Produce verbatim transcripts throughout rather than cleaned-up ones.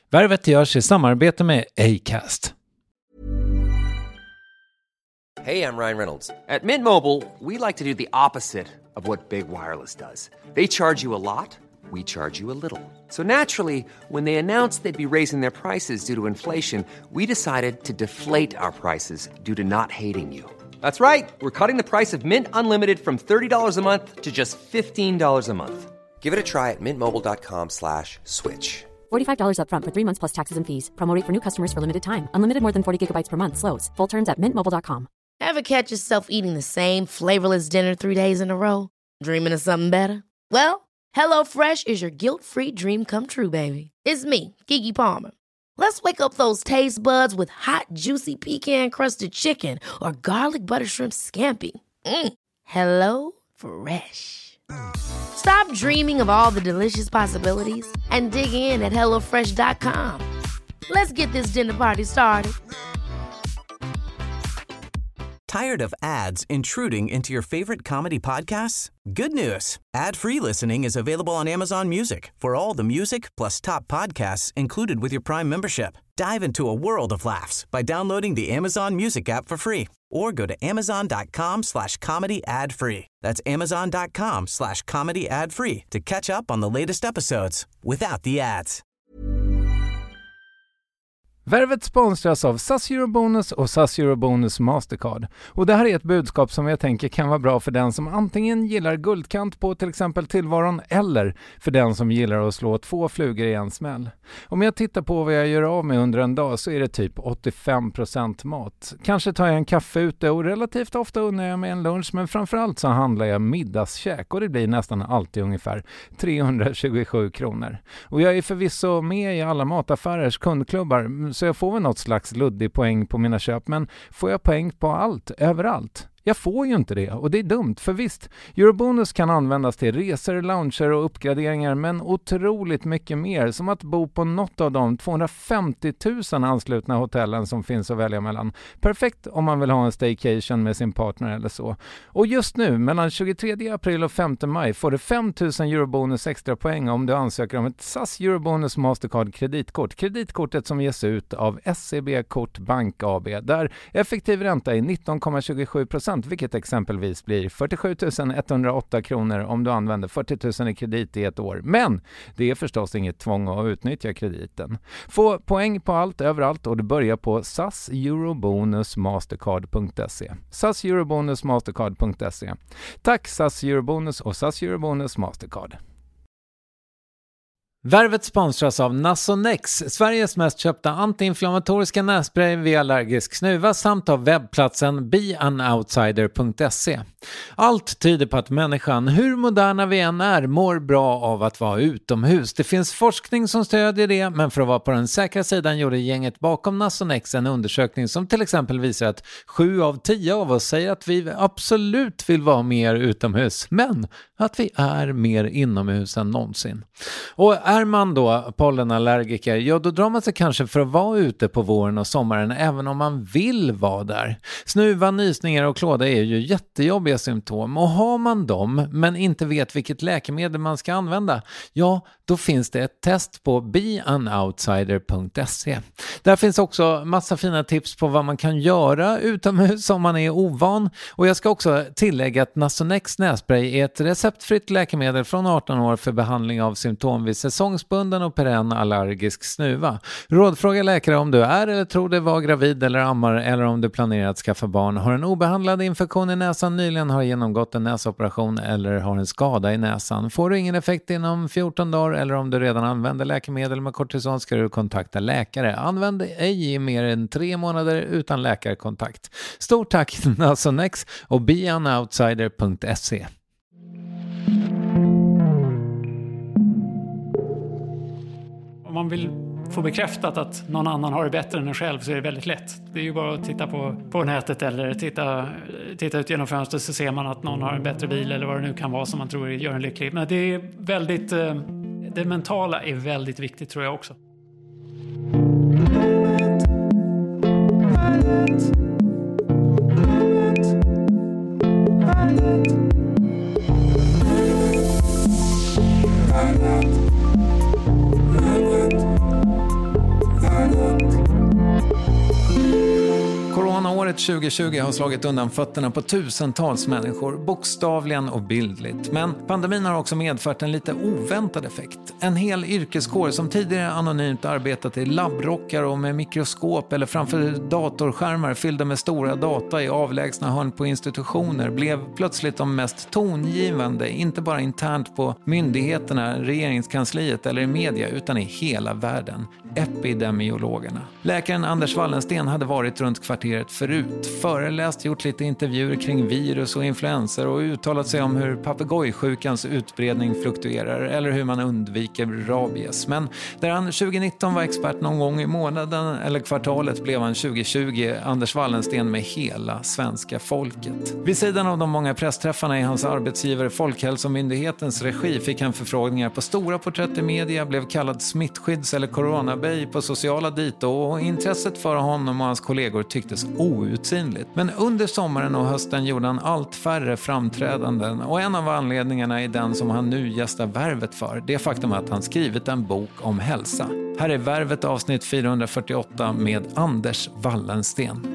Värvet görs i samarbete med Acast. Hey, I'm Ryan Reynolds. At Mint Mobile, we like to do the opposite of what Big Wireless does. They charge you a lot, we charge you a little. So naturally, when they announced they'd be raising their prices due to inflation, we decided to deflate our prices due to not hating you. That's right. We're cutting the price of Mint Unlimited from thirty dollars a month to just fifteen dollars a month. Give it a try at mintmobile.com slash switch. forty-five dollars up front for three months plus taxes and fees. Promo rate for new customers for limited time. Unlimited more than forty gigabytes per month. Slows full terms at mint mobile dot com. Ever catch yourself eating the same flavorless dinner three days in a row? Dreaming of something better? Well, HelloFresh is your guilt-free dream come true, baby. It's me, Keke Palmer. Let's wake up those taste buds with hot, juicy pecan-crusted chicken or garlic butter shrimp scampi. Mm. Hello Fresh. Stop dreaming of all the delicious possibilities and dig in at hello fresh dot com. Let's get this dinner party started. Tired of ads intruding into your favorite comedy podcasts? Good news. Ad-free listening is available on Amazon Music for all the music plus top podcasts included with your Prime membership. Dive into a world of laughs by downloading the Amazon Music app for free or go to amazon.com slash comedy ad free. That's amazon.com slash comedy ad free to catch up on the latest episodes without the ads. Värvet sponsras av S A S Eurobonus och S A S Eurobonus Mastercard. Och det här är ett budskap som jag tänker kan vara bra för den som antingen gillar guldkant på till exempel tillvaron eller för den som gillar att slå två flugor i en smäll. Om jag tittar på vad jag gör av med under en dag så är det typ åttiofem procent mat. Kanske tar jag en kaffe ute och relativt ofta unnar jag mig en lunch, men framförallt så handlar jag middagskäk och det blir nästan alltid ungefär trehundratjugosju kronor. Och jag är förvisso med i alla mataffärers kundklubbar så jag får väl något slags luddig poäng på mina köp, men får jag poäng på allt, överallt? Jag får ju inte det och det är dumt, för visst, Eurobonus kan användas till resor, lounger och uppgraderingar, men otroligt mycket mer, som att bo på något av de tvåhundrafemtio tusen anslutna hotellen som finns att välja mellan. Perfekt om man vill ha en staycation med sin partner eller så. Och just nu, mellan tjugotredje april och femte maj, får du fem tusen Eurobonus extra poäng om du ansöker om ett S A S Eurobonus Mastercard kreditkort. Kreditkortet som ges ut av S E B Kort Bank A B, där effektiv ränta är nitton komma tjugosju procent, vilket exempelvis blir fyrtiosju tusen etthundraåtta kronor om du använder fyrtio tusen i kredit i ett år. Men det är förstås inget tvång att utnyttja krediten. Få poäng på allt överallt och du börjar på S A S Eurobonus Mastercard punkt se. S A S Eurobonus Mastercard punkt se. Tack S A S Eurobonus och S A S Eurobonus Mastercard. Värvet sponsras av Nasonex, Sveriges mest köpta antiinflammatoriska nässpray vid allergisk snuva, samt av webbplatsen be an outsider punkt se. Allt tyder på att människan, hur moderna vi än är, mår bra av att vara utomhus. Det finns forskning som stödjer det, men för att vara på den säkra sidan gjorde gänget bakom Nasonex en undersökning som till exempel visar att sju av tio av oss säger att vi absolut vill vara mer utomhus, men att vi är mer inomhus än någonsin. Och är man då pollenallergiker, ja då drar man sig kanske för att vara ute på våren och sommaren även om man vill vara där. Snuva, nysningar och klåda är ju jättejobbiga symptom, och har man dem men inte vet vilket läkemedel man ska använda, ja då finns det ett test på be an outsider punkt se. Där finns också massa fina tips på vad man kan göra utomhus om man är ovan, och jag ska också tillägga att Nasonex nässpray är ett receptfritt läkemedel från arton år för behandling av symptom vid säsongsbunden och perenn allergisk snuva. Rådfråga läkare om du är eller tror dig vara gravid eller ammar, eller om du planerar att skaffa barn, har en obehandlad infektion i näsan, nyligen har genomgått en näsoperation eller har en skada i näsan. Får du ingen effekt inom fjorton dagar eller om du redan använder läkemedel med kortison ska du kontakta läkare. Använd ej i mer än tre månader utan läkarkontakt. Stort tack Nasonex och be an outsider punkt se. Om man vill få bekräftat att någon annan har det bättre än en själv så är det väldigt lätt. Det är ju bara att titta på, på nätet eller titta, titta ut genom fönstret så ser man att någon har en bättre bil eller vad det nu kan vara som man tror gör en lycklig. Men det är väldigt, det mentala är väldigt viktigt tror jag också. Året tjugo tjugo har slagit undan fötterna på tusentals människor, bokstavligen och bildligt. Men pandemin har också medfört en lite oväntad effekt. En hel yrkeskår som tidigare anonymt arbetat i labbrockar och med mikroskop eller framför datorskärmar fyllda med stora data i avlägsna hörn på institutioner blev plötsligt de mest tongivande, inte bara internt på myndigheterna, regeringskansliet eller i media utan i hela världen. Epidemiologerna. Läkaren Anders Wallensten hade varit runt kvarteret förut, föreläst, gjort lite intervjuer kring virus och influenser och uttalat sig om hur papegojsjukans utbredning fluktuerar eller hur man undviker rabies. Men där han tjugonitton var expert någon gång i månaden eller kvartalet blev han tjugo tjugo Anders Wallensten med hela svenska folket. Vid sidan av de många pressträffarna i hans arbetsgivare Folkhälsomyndighetens regi fick han förfrågningar på stora porträtt i media, blev kallad smittskydds- eller coronabay på sociala dito och intresset för honom och hans kollegor tycktes outsinligt. Men under sommaren och hösten gjorde han allt färre framträdanden och en av anledningarna är den som han nu gästar Värvet för. Det faktum att han skrivit en bok om hälsa. Här är Värvet avsnitt fyrahundrafyrtioåtta med Anders Wallensten.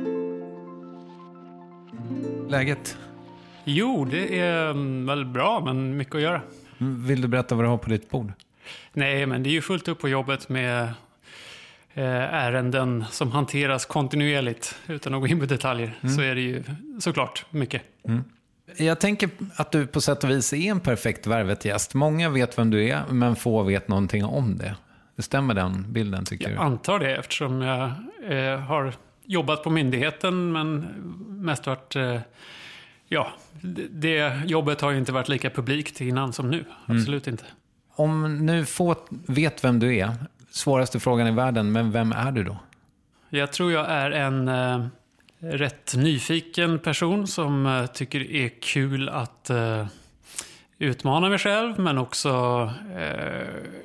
Läget? Jo, det är väl bra, men mycket att göra. Vill du berätta vad du har på ditt bord? Nej, men det är ju fullt upp på jobbet med eh, ärenden som hanteras kontinuerligt utan att gå in på detaljer. Mm. Så är det ju såklart mycket. Mm. Jag tänker att du på sätt och vis är en perfekt Värvet-gäst. Många vet vem du är, men få vet någonting om det. Det stämmer den bilden, tycker jag du? Jag antar det, eftersom jag eh, har jobbat på myndigheten, men mest varit... Eh, ja, det, det jobbet har ju inte varit lika publikt innan som nu. Absolut mm. inte. Om nu få vet vem du är, svåraste frågan i världen, men vem är du då? Jag tror jag är en eh, rätt nyfiken person som eh, tycker det är kul att eh, utmana mig själv, men också eh,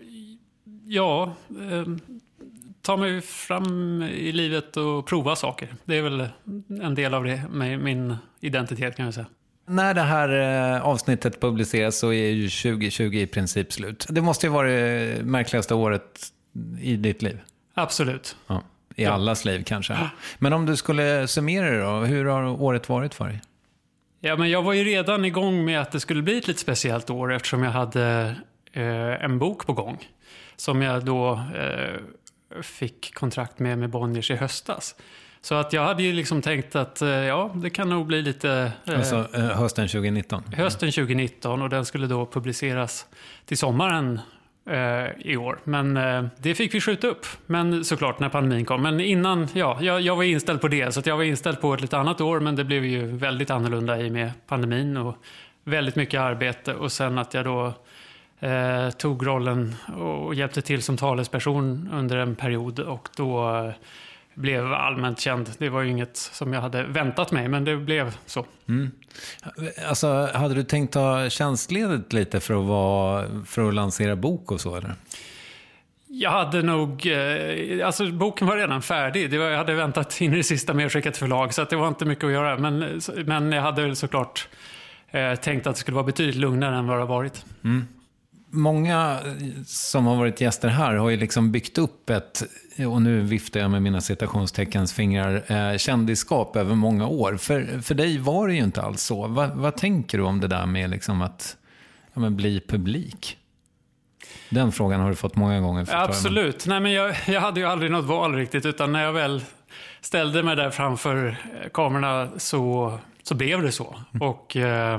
ja, eh, ta mig fram i livet och prova saker. Det är väl en del av det, med min identitet, kan jag säga. När det här avsnittet publiceras så är ju tjugo tjugo i princip slut. Det måste ju vara det märkligaste året i ditt liv. Absolut. Ja, i ja. allas liv kanske. Ja. Men om du skulle summera det då, hur har året varit för dig? Ja, men jag var ju redan igång med att det skulle bli ett lite speciellt år eftersom jag hade eh, en bok på gång. Som jag då eh, fick kontrakt med med Bonniers i höstas. Så att jag hade ju liksom tänkt att ja, det kan nog bli lite... Eh, alltså eh, hösten tjugonitton? Hösten tjugonitton, och den skulle då publiceras till sommaren eh, i år. Men eh, det fick vi skjuta upp, men såklart när pandemin kom. Men innan, ja, jag, jag var inställd på det. Så att jag var inställd på ett lite annat år, men det blev ju väldigt annorlunda i med pandemin och väldigt mycket arbete. Och sen att jag då eh, tog rollen och hjälpte till som talesperson under en period, och då... Eh, blev allmänt känd. Det var ju inget som jag hade väntat mig, men det blev så. Mm. Alltså, hade du tänkt ta tjänstledigt lite för att, vara, för att lansera bok och så, eller? Jag hade nog... Eh, alltså, boken var redan färdig. Det var, jag hade väntat in i det sista med att skicka ett förlag, så att det var inte mycket att göra. Men, men jag hade väl såklart eh, tänkt att det skulle vara betydligt lugnare än vad det har varit. Mm. Många som har varit gäster här har ju liksom byggt upp ett, och nu viftar jag med mina citationsteckens fingrar, eh, kändisskap över många år. För, för dig var det ju inte alls så. Va, vad tänker du om det där med liksom att ja, men bli publik? Den frågan har du fått många gånger. Absolut. Nej, men jag, jag hade ju aldrig något val riktigt, utan när jag väl ställde mig där framför kamerorna så, så blev det så. Mm. Och... Eh,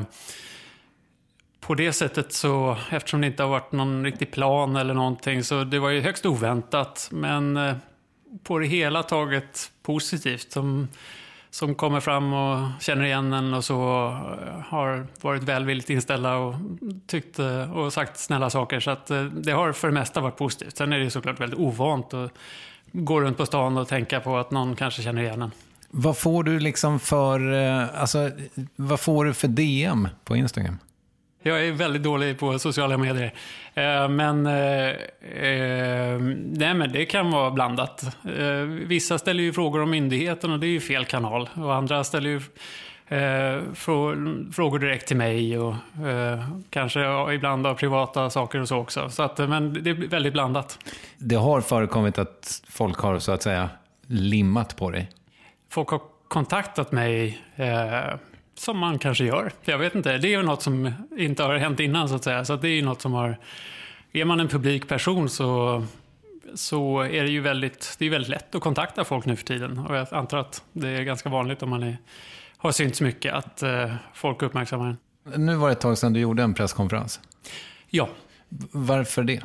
På det sättet så, eftersom det inte har varit någon riktig plan eller någonting, så det var ju högst oväntat, men eh, på det hela taget positivt, som, som kommer fram och känner igen en och så eh, har varit välvilligt inställda och tyckt eh, och sagt snälla saker, så att eh, det har för det mesta varit positivt. Sen är det såklart väldigt ovant att gå runt på stan och tänka på att någon kanske känner igen en. Vad får du liksom för, eh, alltså, vad får du för D M på Instagram? Jag är väldigt dålig på sociala medier. Eh, men, eh, eh, nej, men det kan vara blandat. Eh, vissa ställer ju frågor om myndigheten, och det är ju fel kanal. Och andra ställer ju eh, frå- frågor direkt till mig. Och eh, kanske ja, ibland av privata saker och så också. Så att, men det är väldigt blandat. Det har förekommit att folk har så att säga limmat på dig? Folk har kontaktat mig eh, som man kanske gör. Jag vet inte, det är ju något som inte har hänt innan så att säga. Så att det är ju något som har... Är man en publik person så, så är det ju väldigt, det är väldigt lätt att kontakta folk nu för tiden. Och jag antar att det är ganska vanligt om man är, har synts mycket att eh, folk uppmärksammar en. Nu var det ett tag sedan du gjorde en presskonferens. Ja. Varför det?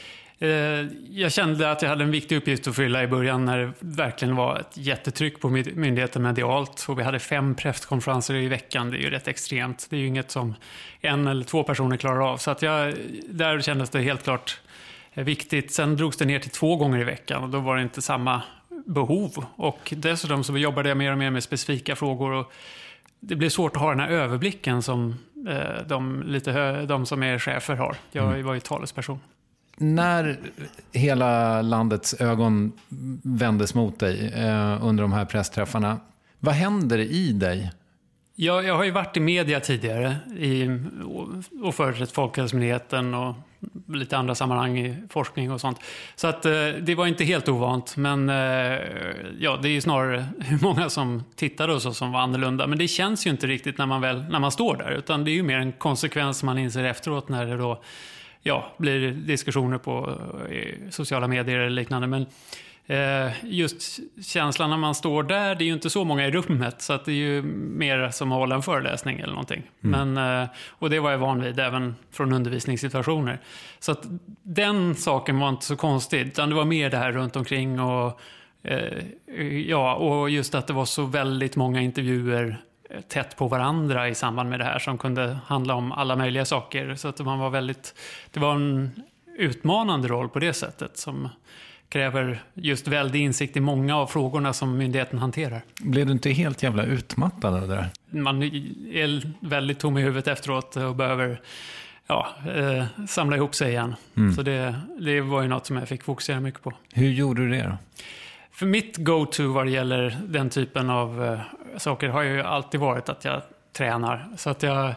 Jag kände att jag hade en viktig uppgift att fylla i början när det verkligen var ett jättetryck på myndigheten medialt. Och vi hade fem presskonferenser i veckan. Det är ju rätt extremt. Det är ju inget som en eller två personer klarar av. Så att jag, där kändes det helt klart viktigt. Sen drogs det ner till två gånger i veckan och då var det inte samma behov. Och dessutom så jobbade jag mer och mer med specifika frågor och det blir svårt att ha den här överblicken som eh, de, lite hö- de som är chefer har. Jag mm. var ju talesperson. När hela landets ögon vändes mot dig eh, under de här pressträffarna, vad händer i dig? Jag, jag har ju varit i media tidigare i, och, och företrätt Folkhälsomyndigheten och lite andra sammanhang i forskning och sånt. Så att, eh, det var inte helt ovant, men eh, ja, det är ju snarare hur många som tittade och så som var annorlunda. Men det känns ju inte riktigt när man, väl, när man står där, utan det är ju mer en konsekvens man inser efteråt när det då ja, blir diskussioner på eh, sociala medier eller liknande. Men eh, just känslan när man står där, det är ju inte så många i rummet. Så att det är ju mer som att hålla en föreläsning eller någonting. Mm. Men, eh, och det var jag van vid även från undervisningssituationer. Så att den saken var inte så konstigt. Utan det var mer det här runt omkring. Och, eh, ja, och just att det var så väldigt många intervjuer tätt på varandra i samband med det här som kunde handla om alla möjliga saker. Så att man var väldigt, det var en utmanande roll på det sättet som kräver just väldig insikt i många av frågorna som myndigheten hanterar. Blev du inte helt jävla utmattad av det där? Man är väldigt tom i huvudet efteråt och behöver ja, eh, samla ihop sig igen. Mm. Så det, det var ju något som jag fick fokusera mycket på. Hur gjorde du det då? För mitt go-to vad det gäller den typen av eh, saker har ju alltid varit att jag tränar. Så att jag,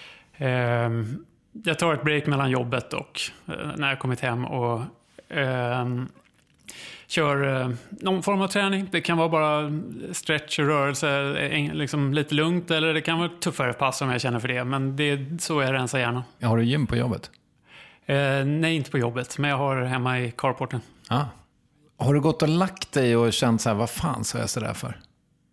eh, jag tar ett break mellan jobbet och eh, när jag kommit hem och eh, kör eh, någon form av träning. Det kan vara bara stretch och rörelse, eh, liksom lite lugnt, eller det kan vara tuffare pass om jag känner för det. Men det är så jag rensar gärna. Har du gym på jobbet? Eh, nej, inte på jobbet, men jag har hemma i carporten. Ah. Har du gått och lagt dig och känt så här, vad fan så är jag så där för?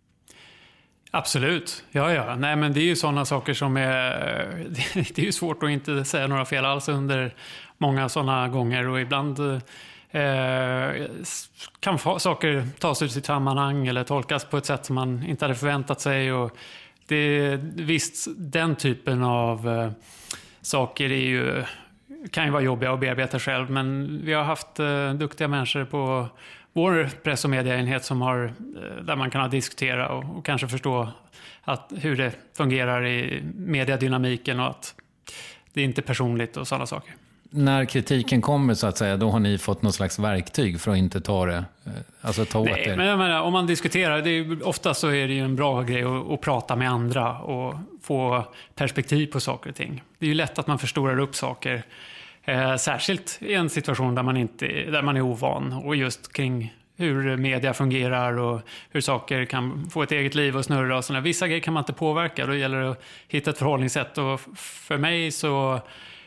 Absolut, ja ja. Nej men det är ju sådana saker som är, det är ju svårt att inte säga några fel alls under många sådana gånger och ibland eh, kan fa- saker tas ut i sitt sammanhang eller tolkas på ett sätt som man inte hade förväntat sig och det, visst den typen av eh, saker är ju kan ju vara jobbiga att bearbeta själv, men vi har haft eh, duktiga människor på vår press- och mediaenhet som har, eh, där man kan diskutera och, och kanske förstå att, hur det fungerar i mediadynamiken och att det är inte personligt och sådana saker. När kritiken kommer så att säga, då har ni fått något slags verktyg för att inte ta det, alltså ta åt Nej, er. Men jag menar, om man diskuterar, det är, ofta så är det ju en bra grej att, att prata med andra och få perspektiv på saker och ting. Det är ju lätt att man förstorar upp saker, eh, särskilt i en situation där man, inte, där man är ovan och just kring hur media fungerar och hur saker kan få ett eget liv och snurra och sådana. Vissa grejer kan man inte påverka, då gäller det att hitta ett förhållningssätt och för mig så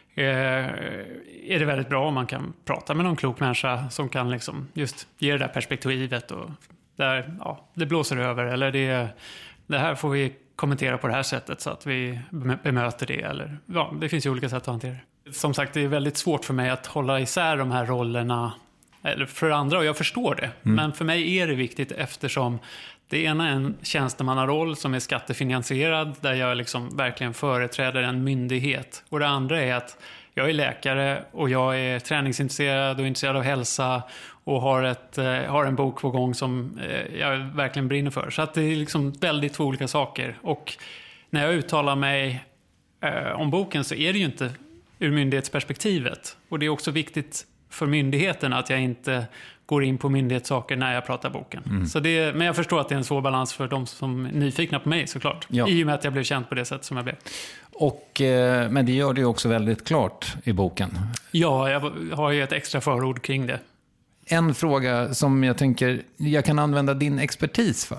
är det väldigt bra om man kan prata med någon klok människa som kan liksom just ge det där perspektivet och där ja, det blåser över eller det, det här får vi kommentera på det här sättet så att vi bemöter det eller ja, det finns ju olika sätt att hantera det. Som sagt, det är väldigt svårt för mig att hålla isär de här rollerna eller för andra och jag förstår det, mm. men för mig är det viktigt eftersom det ena är en tjänstemannaroll som är skattefinansierad där jag liksom verkligen företräder en myndighet. Och det andra är att jag är läkare och jag är träningsintresserad och intresserad av hälsa och har, ett, eh, har en bok på gång som eh, jag verkligen brinner för. Så att det är liksom väldigt två olika saker. Och när jag uttalar mig eh, om boken så är det ju inte ur myndighetsperspektivet. Och det är också viktigt för myndigheten att jag inte går in på myndighetssaker när jag pratar boken. Mm. Så det, men jag förstår att det är en svår balans för de som är nyfikna på mig såklart. Ja. I och med att jag blev känd på det sätt som jag blev. Och, eh, men det gör det ju också väldigt klart i boken. Ja, jag har ju ett extra förord kring det. En fråga som jag tänker jag kan använda din expertis för.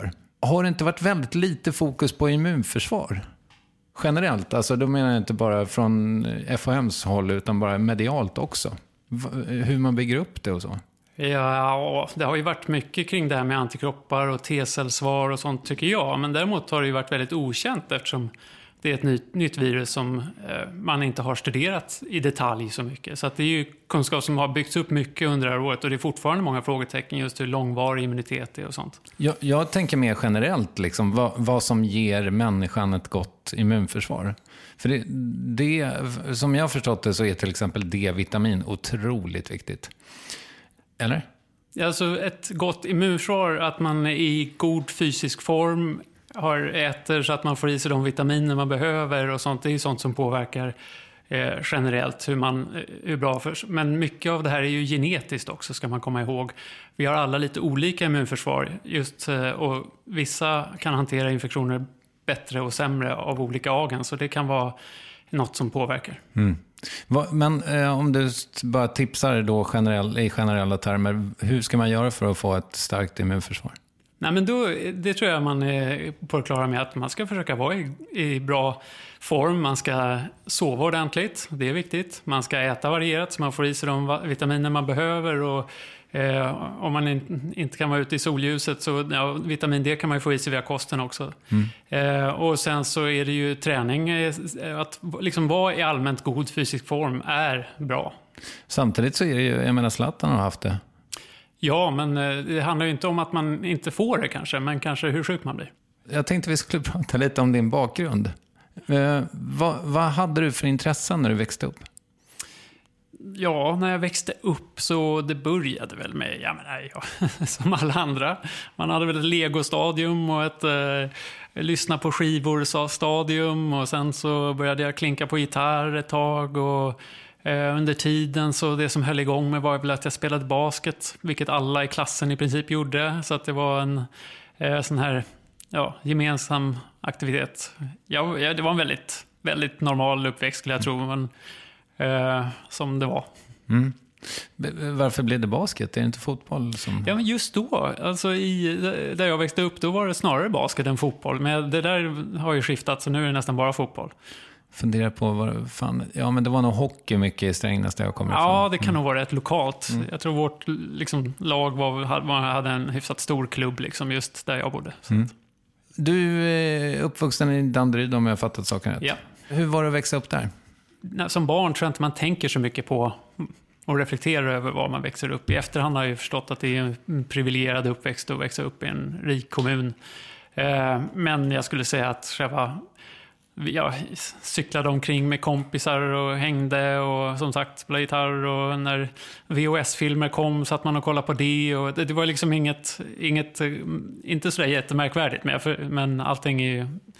har det inte varit väldigt lite fokus på immunförsvar? Generellt, alltså då menar jag inte bara från F H M:s håll utan bara medialt också. Hur man bygger upp det och så. Ja, det har ju varit mycket kring det här med antikroppar och T-cellsvar och sånt tycker jag. Men däremot har det ju varit väldigt okänt eftersom det är ett nytt, nytt virus som eh, man inte har studerat i detalj så mycket. Så att det är ju kunskap som har byggts upp mycket under det här året och det är fortfarande många frågetecken just hur långvarig immunitet är och sånt. Jag, jag tänker mer generellt liksom, vad, vad som ger människan ett gott immunförsvar. För det, det, som jag har förstått det så är till exempel D-vitamin otroligt viktigt. Eller? Alltså ett gott immunförsvar, att man är i god fysisk form, har äter så att man får i sig de vitaminer man behöver och sånt. Det är ju sånt som påverkar eh, generellt hur man hur bra för. Men mycket av det här är ju genetiskt också, ska man komma ihåg. Vi har alla lite olika immunförsvar just, eh, och vissa kan hantera infektioner bättre och sämre av olika agens. Så det kan vara något som påverkar. Mm. Men eh, om du bara tipsar då generell, i generella termer, hur ska man göra för att få ett starkt immunförsvar? Nej, men då, det tror jag man är på det klara med att man ska försöka vara i, i bra form. Man ska sova ordentligt, det är viktigt. Man ska äta varierat så man får i sig de vitaminer man behöver. Och, eh, om man in, inte kan vara ute i solljuset så ja, vitamin D kan man ju få i sig via kosten också. Mm. Eh, och sen så är det ju träning. Att liksom vara i allmänt god fysisk form är bra. Samtidigt så är det ju, jag menar Zlatan har haft det. Ja, men det handlar ju inte om att man inte får det kanske, men kanske hur sjuk man blir. Jag tänkte vi skulle prata lite om din bakgrund. Eh, vad, vad hade du för intressen när du växte upp? Ja, när jag växte upp så det började väl med, ja men nej, ja, som alla andra. Man hade väl ett Lego-stadium och ett eh, lyssna på skivor-stadium och sen så började jag klinka på gitarr ett tag och Eh, under tiden så det som höll igång med var väl att jag spelade basket, vilket alla i klassen i princip gjorde, så att det var en eh, sån här ja, gemensam aktivitet. Ja, ja, det var en väldigt, väldigt normal uppväxt skulle jag tro, men eh, som det var. Mm. Varför blev det basket? Är det inte fotboll? Som... Ja, men just då, alltså i, där jag växte upp, då var det snarare basket än fotboll, men det där har ju skiftat så nu är det nästan bara fotboll. Funderar på vad fan, ja men det var nog hockey mycket i Strängnäs där jag kommer ifrån. Ja, det kan mm. nog vara rätt lokalt. Mm. Jag tror vårt liksom, lag var, hade en hyfsat stor klubb liksom, just där jag bodde. Mm. Du är uppvuxen i Danderyd om jag har fattat saken rätt. Ja. Hur var det att växa upp där? Som barn tror jag inte man tänker så mycket på och reflekterar över vad man växer upp i. Efterhand har jag ju förstått att det är en privilegierad uppväxt att växa upp i en rik kommun. Men jag skulle säga att själva jag cyklade omkring med kompisar och hängde och som sagt spelade gitarr och när V H S-filmer kom satt man och kollade på det och det, det var liksom inget, inget inte så jättemärkvärdigt med, för, men allting är ju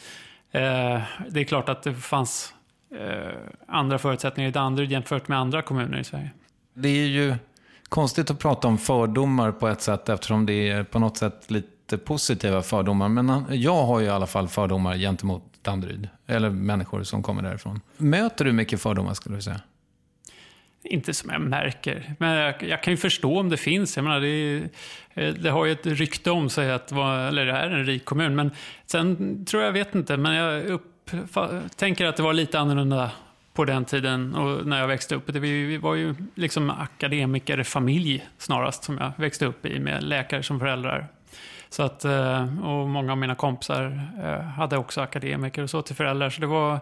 eh, det är klart att det fanns eh, andra förutsättningar i Danderyd jämfört med andra kommuner i Sverige. Det är ju konstigt att prata om fördomar på ett sätt eftersom det är på något sätt lite positiva fördomar, men jag har ju i alla fall fördomar gentemot Danderyd, eller människor som kommer därifrån. Möter du mycket fördomar skulle du säga? Inte som jag märker, men jag, jag kan ju förstå om det finns. Jag menar, det, det har ju ett rykte om sig att vara, eller det är en rik kommun, men sen tror jag, vet inte, men jag upp, tänker att det var lite annorlunda på den tiden och när jag växte upp. Det vi var ju liksom akademikerfamilj snarast som jag växte upp i med läkare som föräldrar. Så att, och många av mina kompisar hade också akademiker och så till föräldrar. Så det var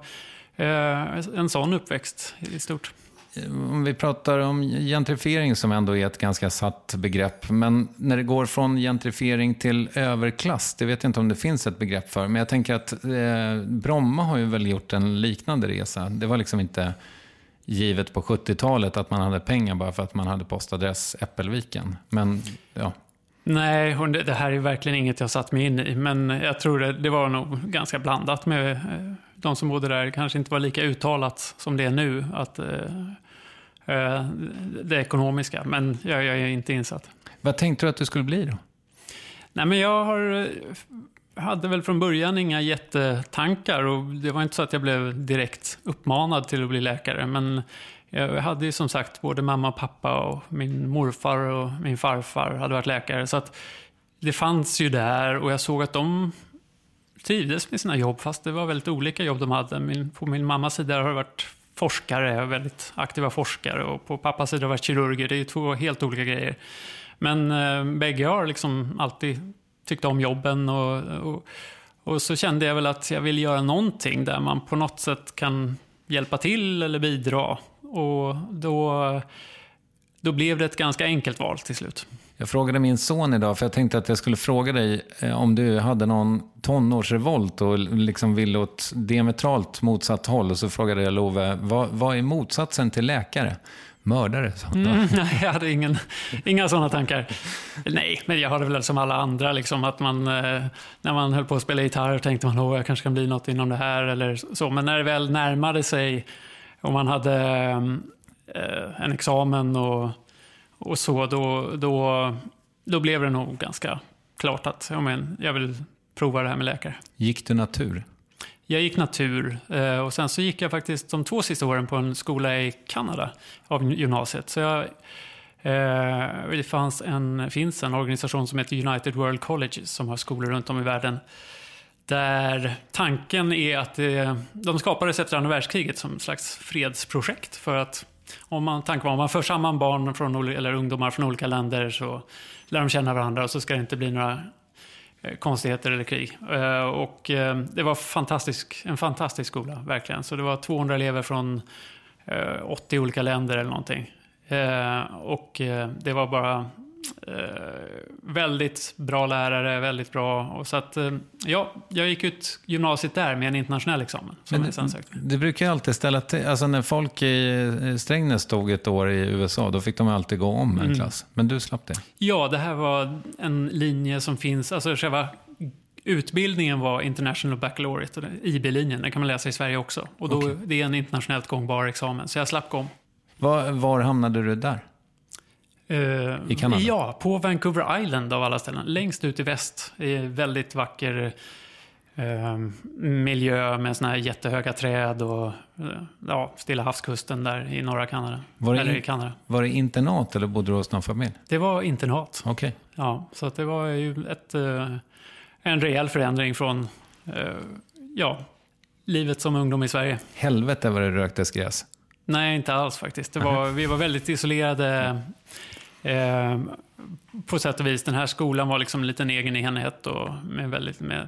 en sån uppväxt i stort. Om vi pratar om gentrifiering som ändå är ett ganska satt begrepp. Men när det går från gentrifiering till överklass, det vet jag inte om det finns ett begrepp för. Men jag tänker att eh, Bromma har ju väl gjort en liknande resa. Det var liksom inte givet på sjuttiotalet att man hade pengar bara för att man hade postadress Äppelviken. Men ja... Nej, det här är verkligen inget jag satt mig in i. Men jag tror det, det var nog ganska blandat med de som bodde där. Kanske inte var lika uttalat som det är nu, att eh, det ekonomiska. Men jag, jag är inte insatt. Vad tänkte du att du skulle bli då? Nej, men jag har, hade väl från början inga jättetankar. Och det var inte så att jag blev direkt uppmanad till att bli läkare. Men... Jag hade ju som sagt både mamma och pappa och min morfar och min farfar hade varit läkare. Så att det fanns ju där och jag såg att de trivdes med sina jobb, fast det var väldigt olika jobb de hade. Min, på min mammas sida har det varit forskare, väldigt aktiva forskare, och på pappas sida har det varit kirurger. Det är två helt olika grejer. Men eh, bägge har liksom alltid tyckt om jobben och, och, och så kände jag väl att jag ville göra någonting där man på något sätt kan hjälpa till eller bidra. Och då, då blev det ett ganska enkelt val till slut. Jag frågade min son idag, för jag tänkte att jag skulle fråga dig eh, om du hade någon tonårsrevolt och liksom ville åt diametralt motsatt håll. Och så frågade jag Love, vad, vad är motsatsen till läkare? Mördare? Mm, nej, jag hade ingen, inga sådana tankar. Nej, men jag hade väl som alla andra liksom, att man, eh, när man höll på att spela gitarr tänkte man, åh, jag kanske kan bli något inom det här eller så. Men när det väl närmade sig och man hade eh, en examen och Och så, då, då, då blev det nog ganska klart att ja, men, jag vill prova det här med läkare. Gick du natur? Jag gick natur och sen så gick jag faktiskt de två sista åren på en skola i Kanada av gymnasiet. Så jag, eh, det fanns en, finns en organisation som heter United World Colleges som har skolor runt om i världen. Där tanken är att det, de skapades efter andra världskriget som ett slags fredsprojekt för att om man, tanken var, om man för samman barn från, eller ungdomar från olika länder så lär de känna varandra och så ska det inte bli några eh, konstigheter eller krig. Eh, och eh, det var fantastisk, en fantastisk skola, verkligen. Så det var tvåhundra elever från eh, åttio olika länder eller någonting. Eh, och eh, det var bara eh, väldigt bra lärare, väldigt bra. Och så att, eh, ja, jag gick ut gymnasiet där med en internationell examen. Som Men det, det brukar ju alltid ställa till, alltså när folk i Strängnäs stod ett år i U S A, då fick de alltid gå om en mm. klass. Men du slapp det. Ja, det här var en linje som finns, alltså själva utbildningen var International Baccalaureate, I B-linjen, den kan man läsa i Sverige också. Och då, okay. Det är en internationellt gångbar examen, så jag slapp gå om. Var, var hamnade du där? Uh, I Kanada? Ja, på Vancouver Island av alla ställen. Längst ut i väst. I väldigt vacker uh, miljö med såna här jättehöga träd och uh, ja, Stilla havskusten där i norra Kanada. Var det, eller in, i Kanada. Var det internat eller bodde du hos någon familj? Det var internat. Okej. Okay. Ja, så att det var ju ett, uh, en rejäl förändring från uh, ja, livet som ungdom i Sverige. Helvete var det röktes gräs. Nej, inte alls faktiskt. Det var, vi var väldigt isolerade eh, på sätt och vis. Den här skolan var liksom en liten egen enhet och med väldigt med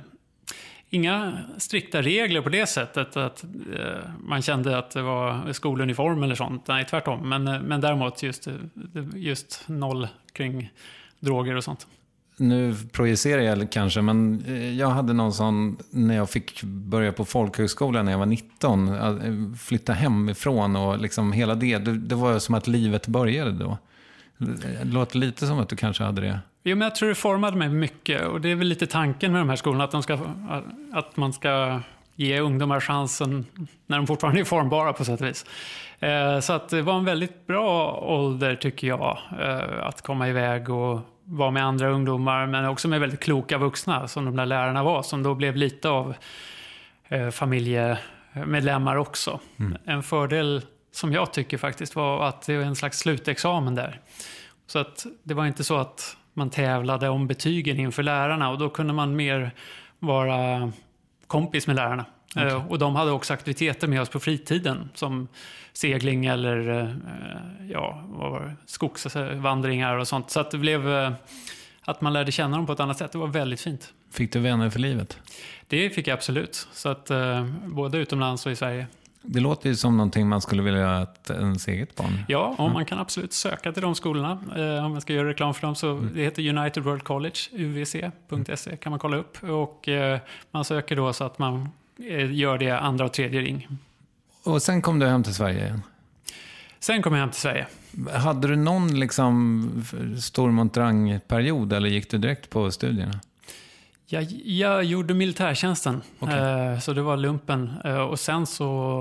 inga strikta regler på det sättet att eh, man kände att det var skoluniform eller sånt. Nej, tvärtom. Men, men däremot just, just noll kring droger och sånt. Nu projicerar jag kanske, men jag hade någon sån när jag fick börja på folkhögskolan när jag var nitton, flytta hemifrån och liksom hela det, det var som att livet började då. Det låter lite som att du kanske hade det. Jo, men jag tror det formade mig mycket och det är väl lite tanken med de här skolorna att, de ska, att man ska ge ungdomar chansen när de fortfarande är formbara på sätt och vis. Så att det var en väldigt bra ålder tycker jag att komma iväg och vara med andra ungdomar men också med väldigt kloka vuxna som de där lärarna var som då blev lite av eh, familjemedlemmar också. Mm. En fördel som jag tycker faktiskt var att det var en slags slutexamen där. Så att det var inte så att man tävlade om betygen inför lärarna och då kunde man mer vara kompis med lärarna. Okay. Eh, och de hade också aktiviteter med oss på fritiden som segling eller eh, ja, vad var det? Skogsvandringar och sånt. Så att det blev eh, att man lärde känna dem på ett annat sätt. Det var väldigt fint. Fick du vänner för livet? Det fick jag absolut. Så att eh, både utomlands och i Sverige. Det låter ju som någonting man skulle vilja göra ett ens eget barn. Ja, och mm. man kan absolut söka till de skolorna. Eh, om man ska göra reklam för dem så mm. det heter United World College, U V C punkt se kan man kolla upp. Och eh, man söker då så att man eh, gör det andra och tredje ring. Och sen kom du hem till Sverige igen? Sen kom jag hem till Sverige. Hade du någon liksom stor montrangperiod eller gick du direkt på studierna? Jag, jag gjorde militärtjänsten, okay. Så det var lumpen. Och sen så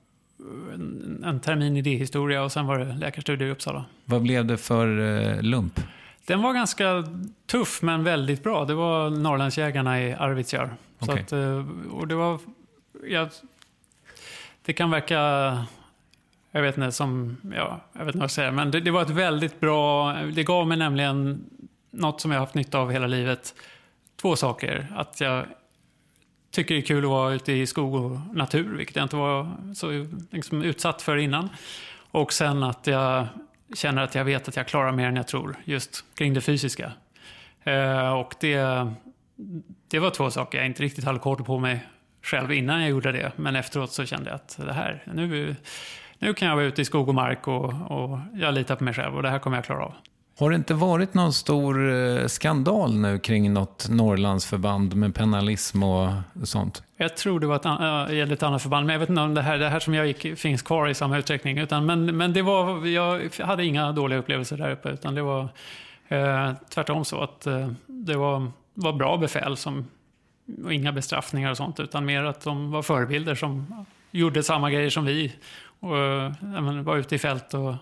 en termin idéhistoria och sen var det läkarstudier i Uppsala. Vad blev det för lump? Den var ganska tuff men väldigt bra. Det var Norrlandsjägarna i Arvidsjaur. Okay. Så att, och det var... Jag, det kan verka... Jag vet inte som... Ja, jag vet inte vad jag säger. Men det, det var ett väldigt bra... Det gav mig nämligen något som jag har haft nytta av hela livet. Två saker. Att jag tycker det är kul att vara ute i skog och natur, vilket jag inte var så liksom utsatt för innan. Och sen att jag känner att jag vet att jag klarar mer än jag tror, just kring det fysiska. Eh, och det, det var två saker jag inte riktigt hade koll på mig själv innan jag gjorde det. Men efteråt så kände jag att det här, nu, nu kan jag vara ute i skog och mark och, och jag litar på mig själv och det här kommer jag klara av. Har det inte varit någon stor eh, skandal nu kring något Norrlandsförband med penalism och sånt? Jag tror det var ett, an- ett annat förband, men jag vet inte om det här, det här som jag gick finns kvar i samma utsträckning. Utan, men men det var, jag hade inga dåliga upplevelser där uppe, utan det var eh, tvärtom så att eh, det var, var bra befäl som, och inga bestraffningar och sånt, utan mer att de var förebilder som gjorde samma grejer som vi och eh, var ute i fält och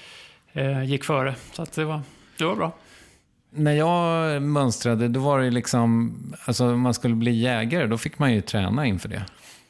eh, gick före. Så att det var, det var bra. När jag mönstrade, då var det liksom, alltså om man skulle bli jägare, då fick man ju träna inför det.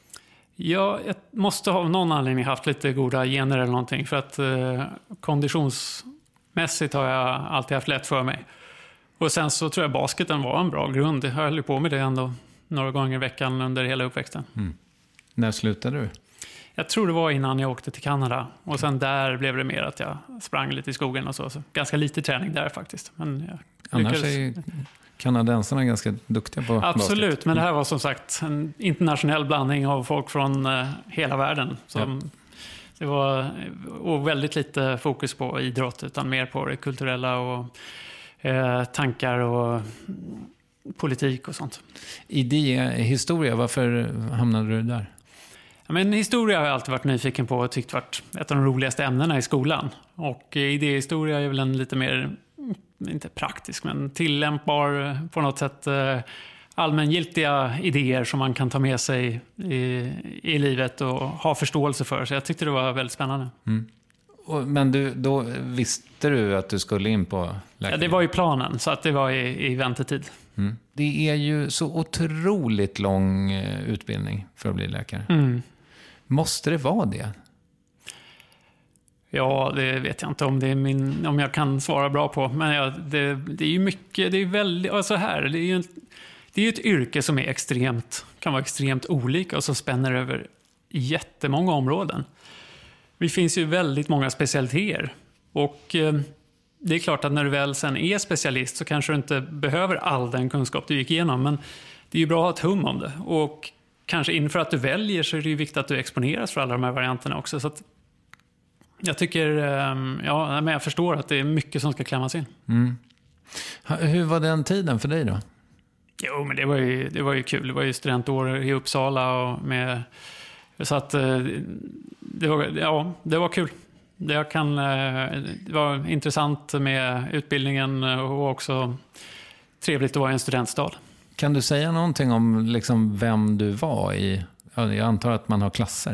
Ja, jag måste ha någon anledning haft lite goda gener eller någonting, för att eh, konditionsmässigt har jag alltid haft lätt för mig. Och sen så tror jag basketen var en bra grund. Jag höll på med det ändå några gånger i veckan under hela uppväxten. Mm. När slutade du? Jag tror det var innan jag åkte till Kanada. Och sen där blev det mer att jag sprang lite i skogen och så. så ganska lite träning där faktiskt. Men jag Annars lyckades... är kanadensarna ganska duktiga på Absolut, basket. Men det här var som sagt en internationell blandning av folk från uh, hela världen. Som ja. Det var och väldigt lite fokus på idrott, utan mer på det kulturella och uh, tankar och politik och sånt. Idéhistoria, varför hamnade du där? Men historia har jag alltid varit nyfiken på och tyckt varit ett av de roligaste ämnena i skolan. Och idéhistoria är väl en lite mer, inte praktisk, men tillämpbar på något sätt, allmängiltiga idéer som man kan ta med sig i, i livet och ha förståelse för. Så jag tyckte det var väldigt spännande. Mm. Och, men du, då visste du att du skulle in på läkare? Ja, det var ju planen, så att det var i, i väntetid. Mm. Det är ju så otroligt lång utbildning för att bli läkare. Mm. Måste det vara det? Ja, det vet jag inte om det är min, om jag kan svara bra på. Men ja, det, det är ju mycket, det är väldigt, alltså här, det är ju, det är ju ett yrke som är extremt, kan vara extremt olika och som spänner över jättemånga områden. Det finns ju väldigt många specialiteter. Och eh, det är klart att när du väl sen är specialist så kanske du inte behöver all den kunskap du gick igenom. Men det är ju bra att ha ett hum om det. Och kanske inför att du väljer så är det ju viktigt att du exponeras för alla de här varianterna också. Så att jag tycker, ja, men jag förstår att det är mycket som ska klämmas in. Mm. Hur var den tiden för dig då? Jo, men det var ju, det var ju kul. Det var ju studentår i Uppsala och med, så att det var, ja, det var kul. Det, kan, det var intressant med utbildningen och också trevligt att vara i en studentstad. Kan du säga någonting om liksom vem du var i? Jag antar att man har klasser.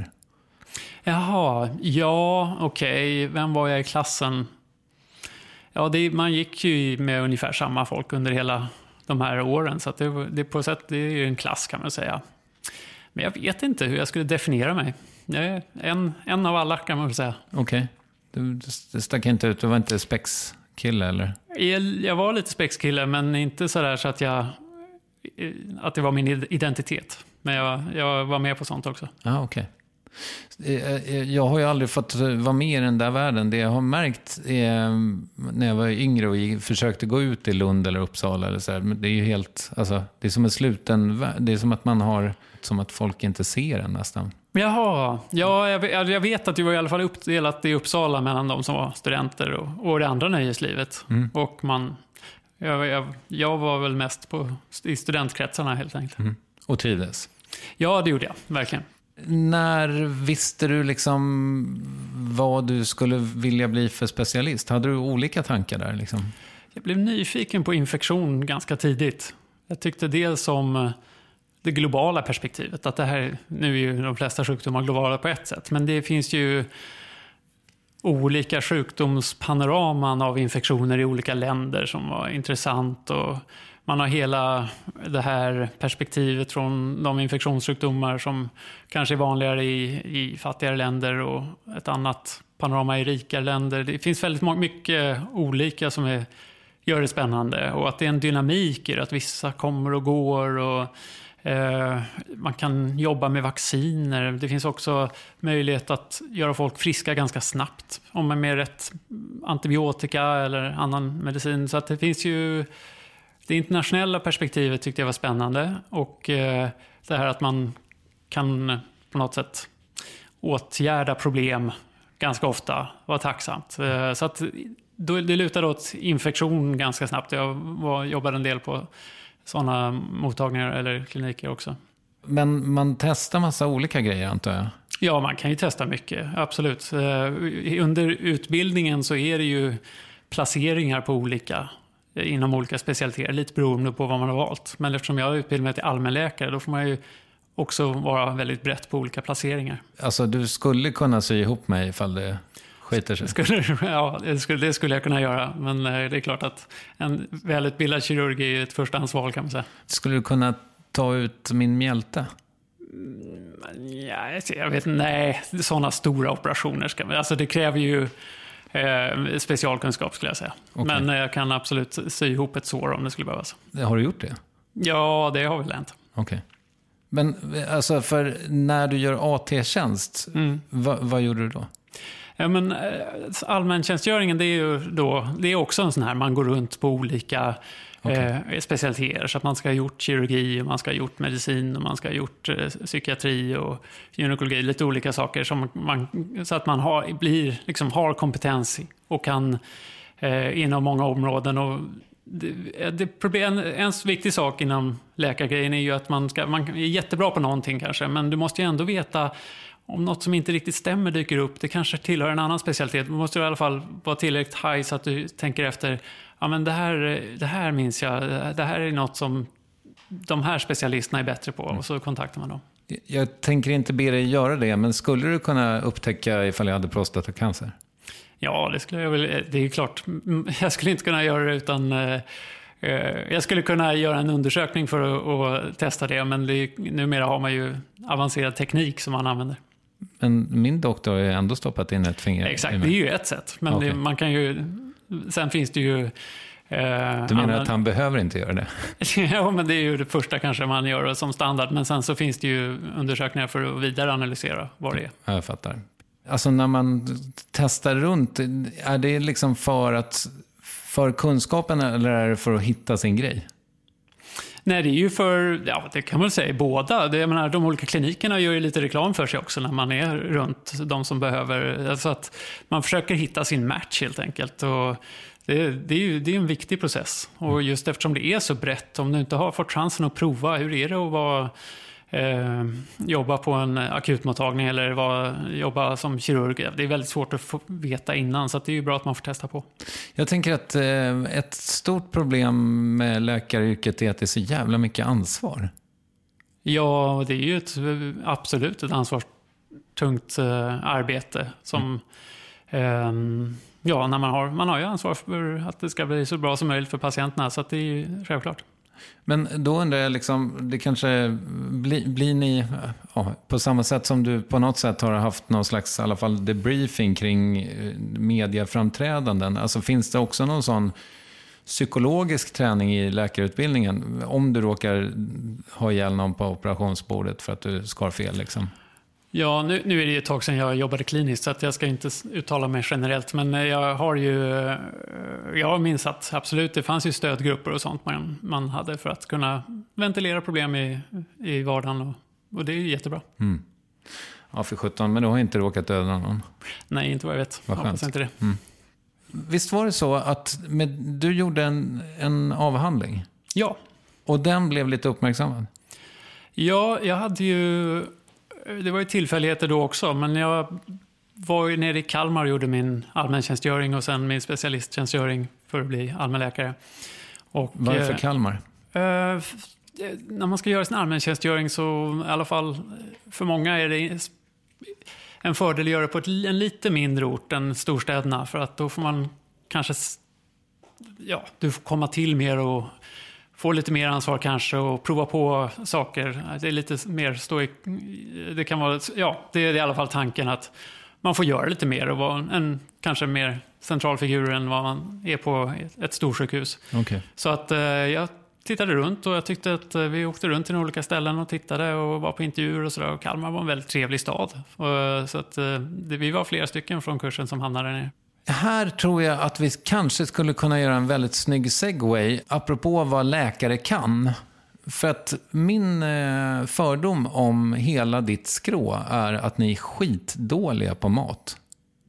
Jaha, ja, okej. Okay. Vem var jag i klassen? Ja, det, man gick ju med ungefär samma folk under hela de här åren. Så att det, det, på sätt, det är ju en klass kan man säga. Men jag vet inte hur jag skulle definiera mig. Jag är en, en av alla kan man väl säga. Okej. Okay. Du, det stack inte ut, du var inte spexkille eller? Jag, jag var lite spexkille, men inte så där så att jag att det var min identitet. Men jag, jag var med på sånt också. Ja, okej. Okay. Jag har ju aldrig fått vara med i den där världen. Det jag har märkt är, när jag var yngre och försökte gå ut i Lund eller Uppsala eller så här, det är ju helt, alltså, det är som en sluten, det är som att man har, som att folk inte ser den nästan. Jaha, ja, jag, jag vet att det var i alla fall uppdelat i Uppsala mellan de som var studenter och, och det andra nöjeslivet. Mm. Och man, jag, jag, jag var väl mest på, i studentkretsarna helt enkelt. Mm. Och trivdes? Ja, det gjorde jag, verkligen. När visste du liksom vad du skulle vilja bli för specialist? Hade du olika tankar där liksom? Jag blev nyfiken på infektion ganska tidigt. Jag tyckte det som det globala perspektivet. Att det här, nu är ju de flesta sjukdomar globala på ett sätt. Men det finns ju olika sjukdomspanoraman av infektioner i olika länder som var intressant. Och man har hela det här perspektivet från de infektionssjukdomar som kanske är vanligare i, i fattigare länder och ett annat panorama i rikare länder. Det finns väldigt mycket olika som är gör det spännande. Och att det är en dynamik i det, att vissa kommer och går och eh, man kan jobba med vacciner. Det finns också möjlighet att göra folk friska ganska snabbt om man med rätt antibiotika eller annan medicin. Så att det finns ju, det internationella perspektivet tyckte jag var spännande, och eh, det här att man kan på något sätt åtgärda problem ganska ofta var tacksamt. Eh, så att då, det lutade åt infektion ganska snabbt. Jag var, jobbade en del på sådana mottagningar eller kliniker också. Men man testar massa olika grejer, antar jag? Ja, man kan ju testa mycket, absolut. Under utbildningen så är det ju placeringar på olika, inom olika specialiteter, lite beroende på vad man har valt. Men eftersom jag utbildar mig till allmänläkare, då får man ju också vara väldigt brett på olika placeringar. Alltså du skulle kunna sy ihop mig ifall det skiter sig? Skulle, ja, det skulle, det skulle jag kunna göra. Men det är klart att en välutbildad kirurg är ett förstahandsval, kan man säga. Skulle du kunna ta ut min mjälte? Ja, jag vet inte. Nej, sådana stora operationer ska man, alltså det kräver ju eh, specialkunskap, skulle jag säga. Okay. Men jag kan absolut sy ihop ett sår om det skulle behövas. Har du gjort det? Ja, det har väl hänt. Okej. Okay. Men alltså, för när du gör A T-tjänst, mm. vad, vad gjorde du då? Ja, men allmäntjänstgöringen, det är ju då, det är också en sån här, man går runt på olika okay. eh, specialiteter, så att man ska ha gjort kirurgi, man ska ha gjort medicin och man ska ha gjort eh, psykiatri och gynekologi, lite olika saker som man, så att man har, blir, liksom, har kompetens och kan eh, inom många områden. Och det, det problem, en viktig sak inom läkargrejen är ju att man, ska, man är jättebra på någonting kanske, men du måste ju ändå veta om något som inte riktigt stämmer dyker upp. Det kanske tillhör en annan specialitet. Man måste i alla fall vara tillräckligt high så att du tänker efter, ja men det här, det här minns jag, det här är något som de här specialisterna är bättre på, och så kontaktar man dem. Jag tänker inte be dig göra det, men skulle du kunna upptäcka ifall jag hade prostatacancer? Ja, det skulle jag väl, det är ju klart. Jag skulle inte kunna göra det utan eh, jag skulle kunna göra en undersökning för att, att testa det, men det, numera har man ju avancerad teknik som man använder. Men min doktor har ju ändå stoppat in ett finger. Exakt, det är ju ett sätt. Men okay. det, man kan ju, sen finns det ju... Eh, du menar annan, att han behöver inte göra det? Ja, men det är ju det första kanske man gör som standard. Men sen så finns det ju undersökningar för att vidare analysera vad det är. Jag fattar. Alltså när man testar runt, är det liksom för att för kunskapen eller är det för att hitta sin grej? Nej, det är ju för, ja, det kan man väl säga, båda. Det, jag menar, de olika klinikerna gör ju lite reklam för sig också när man är runt de som behöver. Alltså att man försöker hitta sin match helt enkelt. Och det, det är ju det är en viktig process. Och just eftersom det är så brett, om du inte har fått chansen att prova, hur är det att vara, eh, jobba på en akutmottagning eller vara, jobba som kirurg? Det är väldigt svårt att få veta innan, så att det är ju bra att man får testa på. Jag tänker att eh, ett stort problem med läkaryrket är att det är så jävla mycket ansvar. Ja, det är ju ett, absolut ett ansvarstungt eh, arbete som mm. eh, ja, när man har, man har ju ansvar för att det ska bli så bra som möjligt för patienterna, så att det är ju självklart. Men då undrar jag liksom, det kanske blir, blir ni ja, på samma sätt som du på något sätt har haft någon slags i alla fall debriefing kring mediaframträdanden. Alltså finns det också någon sån psykologisk träning i läkarutbildningen om du råkar ha ihjäl någon på operationsbordet för att du skar fel liksom? Ja, nu, nu är det ju ett tag sedan jag jobbade kliniskt, så att jag ska inte uttala mig generellt. Men jag har ju, jag minns att absolut, det fanns ju stödgrupper och sånt man, man hade för att kunna ventilera problem i, i vardagen. Och, och det är ju jättebra. Mm. Ja, för sjutton, men du har inte råkat döda någon? Nej, inte vad jag vet. Vad skönt. Inte det. Mm. Visst var det så att med, du gjorde en, en avhandling? Ja. Och den blev lite uppmärksammad? Ja, jag hade ju... Det var ju tillfälligheter då också, men jag var ju nere i Kalmar och gjorde min allmäntjänstgöring och sen min specialisttjänstgöring för att bli allmänläkare. Och, varför eh, Kalmar? Eh, när man ska göra sin allmäntjänstgöring så i alla fall för många är det en fördel att göra det på ett, en lite mindre ort än storstäderna, för att då får man kanske, ja, du får komma till mer och få lite mer ansvar kanske och prova på saker. Det är lite mer stå i, det kan vara, ja, det är i alla fall tanken att man får göra lite mer och vara en kanske mer centralfigur än vad man är på ett storsjukhus. Okay. Så att eh, jag tittade runt och jag tyckte att vi åkte runt till olika ställen och tittade och var på intervjuer och sådär. Och Kalmar var en väldigt trevlig stad. Och, så att det, vi var flera stycken från kursen som hamnade där nere. Här tror jag att vi kanske skulle kunna göra en väldigt snygg segway apropå vad läkare kan. För att min fördom om hela ditt skrå är att ni är skitdåliga på mat.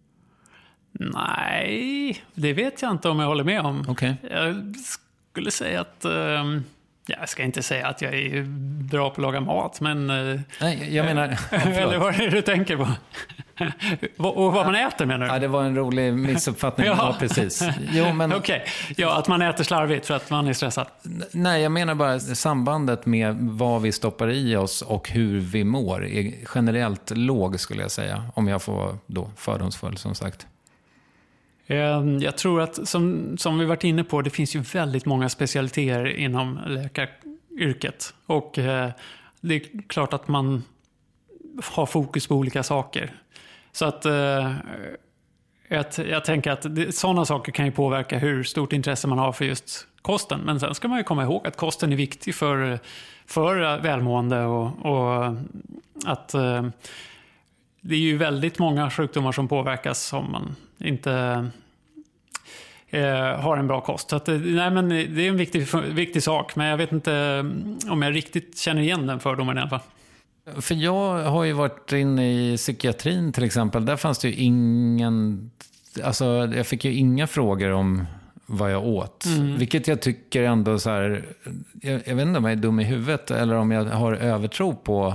Nej, det vet jag inte om jag håller med om. Okay. Jag skulle säga att... Um, jag ska inte säga att jag är bra på att laga mat, men... Uh, Nej, jag menar... eller vad är det du tänker på? Och vad man äter, menar du? Ja, det var en rolig missuppfattning. ja. ja, precis. Jo, men... Okej, okay. Ja, att man äter slarvigt för att man är stressad. Nej, jag menar bara sambandet med vad vi stoppar i oss och hur vi mår är generellt låg, skulle jag säga. Om jag får då fördomsfull, som sagt. Jag tror att, som, som vi varit inne på, det finns ju väldigt många specialiteter inom läkaryrket. Och eh, det är klart att man har fokus på olika saker. Så att eh, jag, jag tänker att det, sådana saker kan ju påverka hur stort intresse man har för just kosten. Men sen ska man ju komma ihåg att kosten är viktig för, för välmående och, och att... Eh, det är ju väldigt många sjukdomar som påverkas om man inte eh, har en bra kost. Så att, nej, men det är en viktig, viktig sak, men jag vet inte om jag riktigt känner igen den fördomen i alla fall. För jag har ju varit inne i psykiatrin till exempel. Där fanns det ju ingen... Alltså, jag fick ju inga frågor om vad jag åt. Mm. Vilket jag tycker ändå så här... Jag, jag vet inte om jag är dum i huvudet eller om jag har övertro på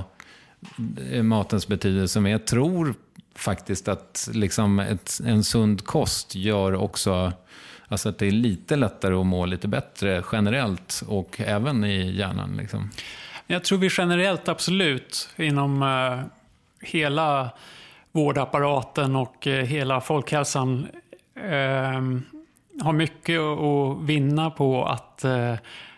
matens betydelse, men jag tror faktiskt att liksom ett, en sund kost gör också alltså att det är lite lättare att må lite bättre generellt och även i hjärnan liksom. Jag tror vi generellt absolut inom uh, hela vårdapparaten och uh, hela folkhälsan uh, har mycket att vinna på att uh,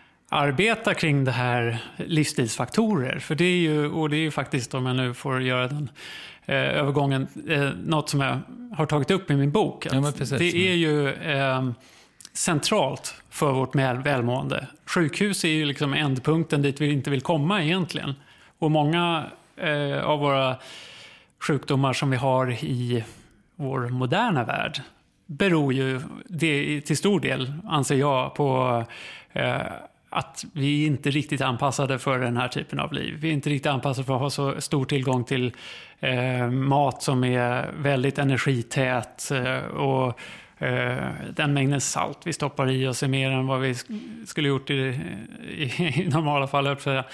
arbeta kring det här livsstilsfaktorer. För det är ju, och det är ju faktiskt, om jag nu får göra den eh, övergången, eh, något som jag har tagit upp i min bok. Ja, det är ju eh, centralt för vårt välmående. Sjukhus är ju liksom ändpunkten dit vi inte vill komma egentligen. Och många eh, av våra sjukdomar som vi har i vår moderna värld beror ju det, till stor del, anser jag, på eh, att vi inte är riktigt anpassade för den här typen av liv. Vi är inte riktigt anpassade för att ha så stor tillgång till eh, mat som är väldigt energität eh, och eh, den mängden salt vi stoppar i oss är mer än vad vi skulle gjort i, i, i normala fall.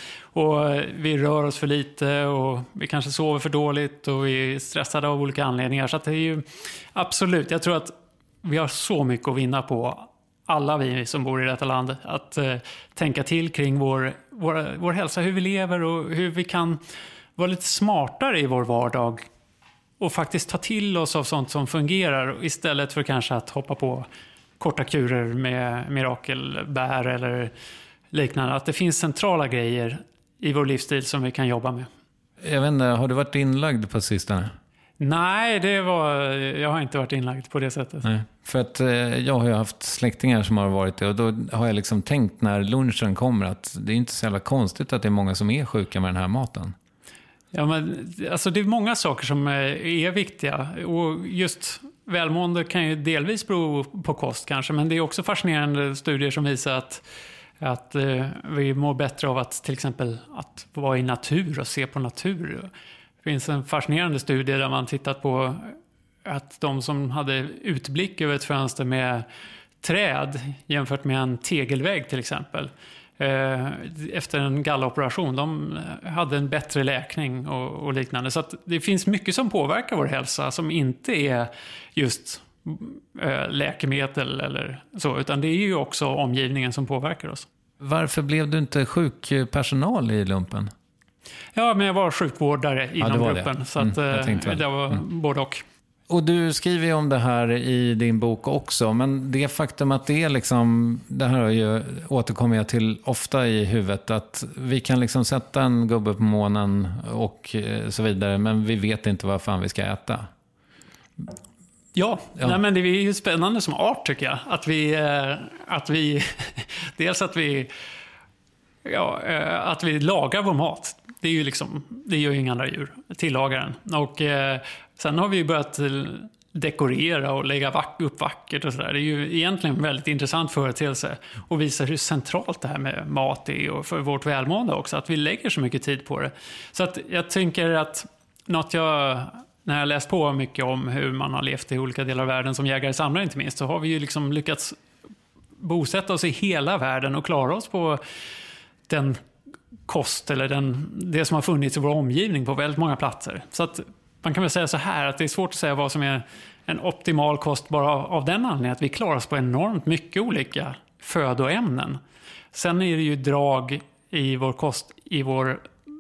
Och eh, vi rör oss för lite och vi kanske sover för dåligt och vi är stressade av olika anledningar. Så att det är ju absolut, jag tror att vi har så mycket att vinna på, alla vi som bor i detta land, att eh, tänka till kring vår, vår, vår hälsa, hur vi lever och hur vi kan vara lite smartare i vår vardag och faktiskt ta till oss av sånt som fungerar istället för kanske att hoppa på korta kurer med mirakelbär eller liknande. Att det finns centrala grejer i vår livsstil som vi kan jobba med. Jag vet inte, har du varit inlagd på sistone? Nej, det var, jag har inte varit inlagd på det sättet. Nej, för att eh, jag har ju haft släktingar som har varit det och då har jag liksom tänkt när lunchen kommer att det är inte så jävla konstigt att det är många som är sjuka med den här maten. Ja, men alltså det är många saker som är viktiga och just välmående kan ju delvis bero på kost kanske, men det är också fascinerande studier som visar att att eh, vi mår bättre av att till exempel att vara i natur och se på natur. Det finns en fascinerande studie där man tittat på att de som hade utblick över ett fönster med träd jämfört med en tegelvägg till exempel, efter en galloperation, de hade en bättre läkning och, och liknande. Så att det finns mycket som påverkar vår hälsa som inte är just läkemedel eller så, utan det är ju också omgivningen som påverkar oss. Varför blev du inte sjukpersonal i lumpen? Ja, men jag var sjukvårdare inom ja, gruppen. Det. Så att, mm, det var mm. både och. Och du skriver ju om det här i din bok också. Men det faktum att det är liksom, det här har ju, återkommer jag till ofta i huvudet, att vi kan liksom sätta en gubbe på månen och så vidare, men vi vet inte vad fan vi ska äta. Ja, ja. Nej, men det är ju spännande som art tycker jag. Att vi, eh, att vi dels att vi, ja, eh, att vi lagar vår mat. Det är ju liksom, det gör ju inga andra djur, tillagar den. Och eh, sen har vi ju börjat dekorera och lägga vack, upp vackert och sådär. Det är ju egentligen en väldigt intressant företeelse och visar hur centralt det här med mat är och för vårt välmående också, att vi lägger så mycket tid på det. Så att jag tänker att något jag, när jag läst på mycket om hur man har levt i olika delar av världen som jägare samlar inte minst, så har vi ju liksom lyckats bosätta oss i hela världen och klara oss på den kost eller den, det som har funnits i vår omgivning på väldigt många platser. Så att man kan väl säga så här att det är svårt att säga vad som är en optimal kost bara av, av den anledningen att vi klarar oss på enormt mycket olika födoämnen. Sen är det ju drag i vår kost, i, vår,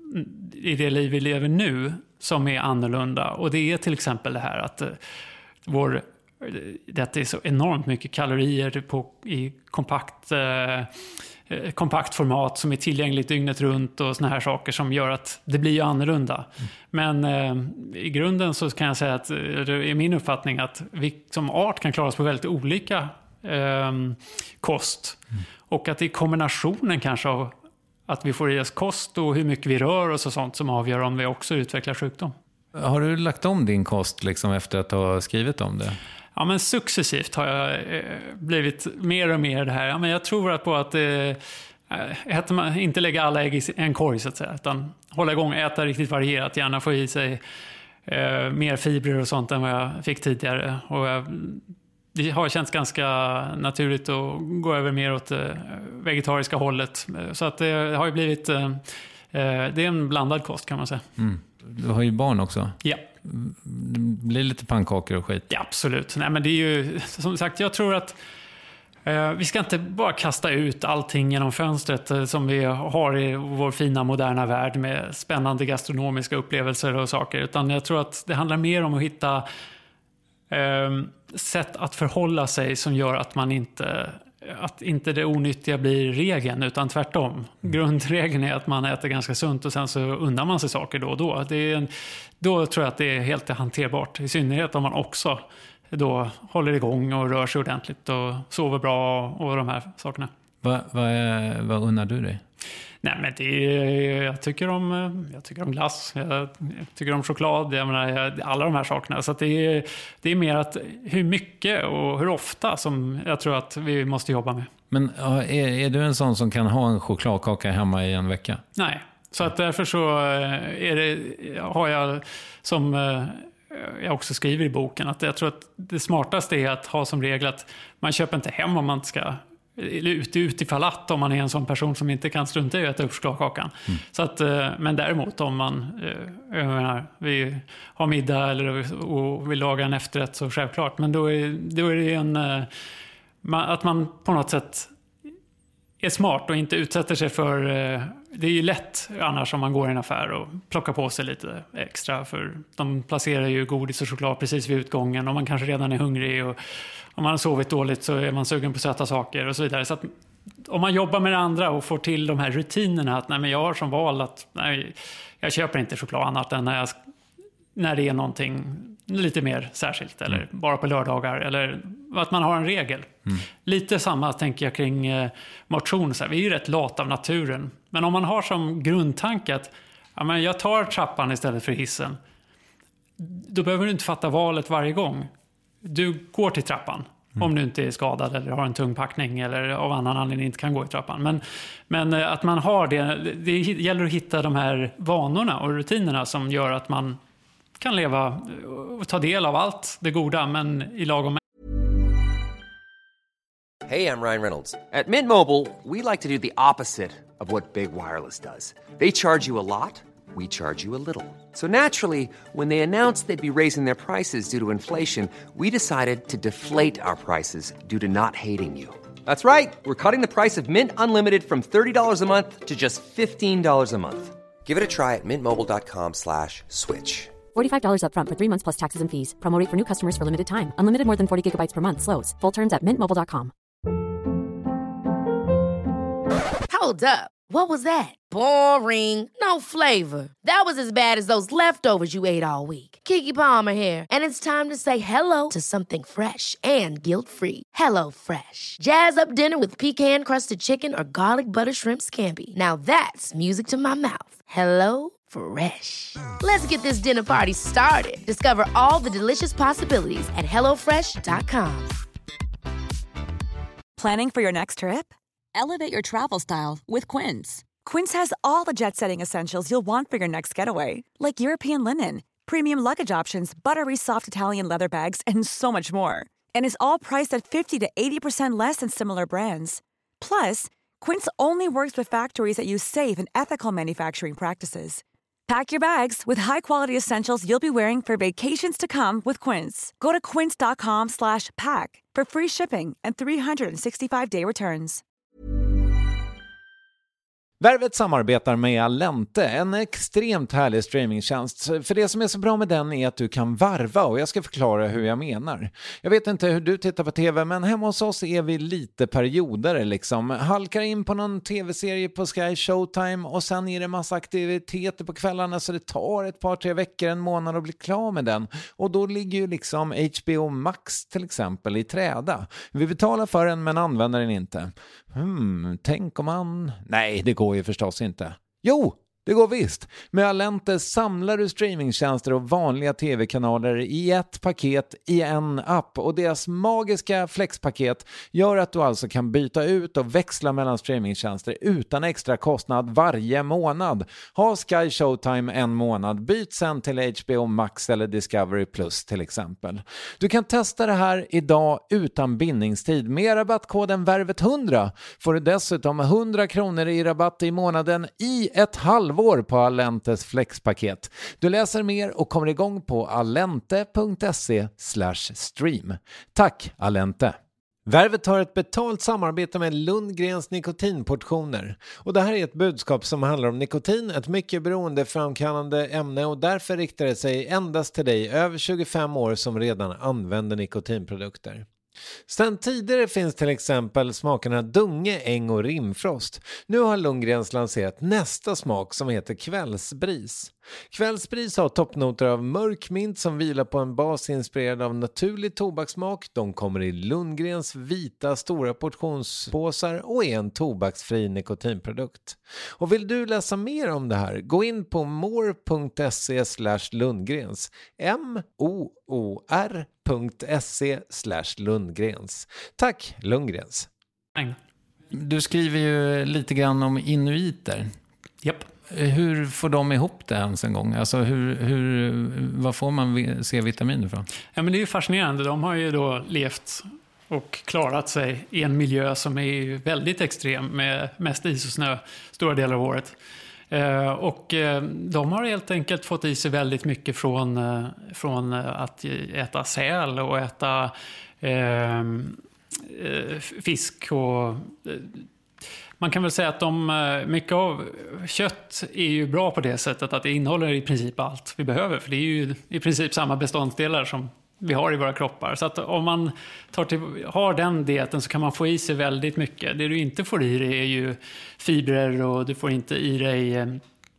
i det liv vi lever nu som är annorlunda. Och det är till exempel det här att vår, det är så enormt mycket kalorier på, i kompakt... Eh, kompakt format som är tillgängligt dygnet runt och såna här saker som gör att det blir ju annorlunda. Mm. Men eh, i grunden så kan jag säga att det är min uppfattning att vi som art kan klara oss på väldigt olika eh, kost. Mm. Och att det är kombinationen kanske av att vi får i oss kost och hur mycket vi rör oss och sånt som avgör om vi också utvecklar sjukdom. Har du lagt om din kost liksom efter att ha skrivit om det? Ja, men successivt har jag eh, blivit mer och mer det här. Ja, men jag tror att på att eh, äter man, inte lägga alla ägg i en korg så att säga, utan hålla igång, äta riktigt varierat, gärna få i sig eh, mer fibrer och sånt än vad jag fick tidigare. Och jag, det har känts ganska naturligt att gå över mer åt eh, vegetariska hållet. Så att det har ju blivit, eh, det är en blandad kost kan man säga. Mm. Du har ju barn också. Ja. Det blir lite pannkakor och skit. Ja, absolut. Nej, men det är ju, som sagt, jag tror att eh, vi ska inte bara kasta ut allting genom fönstret eh, som vi har i vår fina moderna värld med spännande gastronomiska upplevelser och saker. Utan jag tror att det handlar mer om att hitta eh, sätt att förhålla sig som gör att man inte... att inte det onyttiga blir regeln utan tvärtom. Mm. Grundregeln är att man äter ganska sunt och sen så undrar man sig saker då och då. Det är en, då tror jag att det är helt hanterbart. I synnerhet om man också då håller igång och rör sig ordentligt och sover bra och de här sakerna. Vad va, vad unnar du dig? Nej, men det är, jag tycker om jag tycker om glass, jag tycker om choklad, jag menar, alla de här sakerna. Så att det är det är mer att hur mycket och hur ofta som jag tror att vi måste jobba med. Men är, är du en sån som kan ha en chokladkaka hemma i en vecka? Nej, så att därför så är det, har jag som jag också skriver i boken att jag tror att det smartaste är att ha som regel att man köper inte hem om man ska ut, utifall att om man är en sån person som inte kan strunta i att äta upp chokladkakan. Mm. Så att, men däremot om man jag menar, vi har middag eller och vill laga en efterrätt så självklart. Men då är, då är det en att man på något sätt är smart och inte utsätter sig för... Det är ju lätt annars om man går i en affär och plockar på sig lite extra. För de placerar ju godis och choklad precis vid utgången och man kanske redan är hungrig och om man har sovit dåligt så är man sugen på söta saker och så vidare. Så att om man jobbar med det andra och får till de här rutinerna att nej, men jag har som val att nej, jag köper inte choklad annat än när, jag, när det är någonting lite mer särskilt eller mm. bara på lördagar eller att man har en regel. Mm. Lite samma tänker jag kring eh, motion. Så här, vi är ju rätt lat av naturen. Men om man har som grundtanke att ja, men jag tar trappan istället för hissen, då behöver du inte fatta valet varje gång. Du går till trappan. Mm. Om du inte är skadad eller har en tung packning eller av annan anledning inte kan gå i trappan. Men, men att man har det, det gäller att hitta de här vanorna och rutinerna som gör att man kan leva och ta del av allt det goda men i lagom. Hey, I'm Ryan Reynolds. At Mint Mobile, we like to do the opposite of what Big Wireless does. They charge you a lot, we charge you a little. So naturally, when they announced they'd be raising their prices due to inflation, we decided to deflate our prices due to not hating you. That's right. We're cutting the price of Mint Unlimited from thirty dollars a month to just fifteen dollars a month. Give it a try at mintmobile.com slash switch. forty-five dollars up front for three months plus taxes and fees. Promo rate for new customers for limited time. Unlimited more than forty gigabytes per month. Slows full terms at mint mobile dot com. Hold up. What was that? Boring. No flavor. That was as bad as those leftovers you ate all week. Keke Palmer here, and it's time to say hello to something fresh and guilt-free. Hello Fresh. Jazz up dinner with pecan-crusted chicken or garlic butter shrimp scampi. Now that's music to my mouth. Hello Fresh. Let's get this dinner party started. Discover all the delicious possibilities at hello fresh dot com. Planning for your next trip? Elevate your travel style with Quince. Quince has all the jet-setting essentials you'll want for your next getaway, like European linen, premium luggage options, buttery soft Italian leather bags, and so much more. And is all priced at fifty to eighty percent less than similar brands. Plus, Quince only works with factories that use safe and ethical manufacturing practices. Pack your bags with high-quality essentials you'll be wearing for vacations to come with Quince. Go to quince.com slash pack for free shipping and three sixty-five day returns. Värvet samarbetar med Allente, en extremt härlig streamingtjänst. För det som är så bra med den är att du kan varva, och jag ska förklara hur jag menar. Jag vet inte hur du tittar på tv, men hemma hos oss är vi lite perioder liksom. Halkar in på någon tv-serie på Sky Showtime och sen är det massa aktiviteter på kvällarna, så det tar ett par, tre veckor, en månad att bli klar med den. Och då ligger ju liksom H B O Max till exempel i träda. Vi betalar för den men använder den inte. Hmm, tänk om man... Nej, det går ju förstås inte. Jo, det går visst. Med Allente samlar du streamingtjänster och vanliga tv-kanaler i ett paket i en app, och deras magiska flexpaket gör att du alltså kan byta ut och växla mellan streamingtjänster utan extra kostnad varje månad. Ha Sky Showtime en månad, byt sen till H B O Max eller Discovery Plus till exempel. Du kan testa det här idag utan bindningstid. Med rabattkoden värvet hundra får du dessutom hundra kronor i rabatt i månaden i ett halvår på Allentes flexpaket. Du läser mer och kommer igång på allente.se slash stream. Tack Allente! Värvet har ett betalt samarbete med Lundgrens nikotinportioner. Och det här är ett budskap som handlar om nikotin, ett mycket beroendeframkallande ämne, och därför riktar det sig endast till dig över tjugofem år som redan använder nikotinprodukter. Sen tidigare finns till exempel smakerna Dunge, Äng och Rimfrost. Nu har Lundgrens lanserat nästa smak som heter Kvällsbris. Kvällsbris har toppnoter av mörk mint som vilar på en bas inspirerad av naturlig tobakssmak. De kommer i Lundgrens vita stora portionspåsar och är en tobaksfri nikotinprodukt. Och vill du läsa mer om det här, gå in på more.se slash Lundgrens. M-O-O-R.se slash Lundgrens. Tack Lundgrens. Du skriver ju lite grann om inuiter. Japp. Hur får de ihop det ens en gång? Alltså hur, hur, vad får man C-vitaminer från? Ja, men det är ju fascinerande. De har ju då levt och klarat sig i en miljö som är väldigt extrem med mest is och snö stora delar av året. Eh, och eh, de har helt enkelt fått i sig väldigt mycket från, eh, från att äta säl och äta eh, eh, fisk och... Eh, Man kan väl säga att de, mycket av kött är ju bra på det sättet att det innehåller i princip allt vi behöver. För det är ju i princip samma beståndsdelar som vi har i våra kroppar. Så att om man tar till, har den dieten så kan man få i sig väldigt mycket. Det du inte får i dig är ju fibrer, och du får inte i dig eh,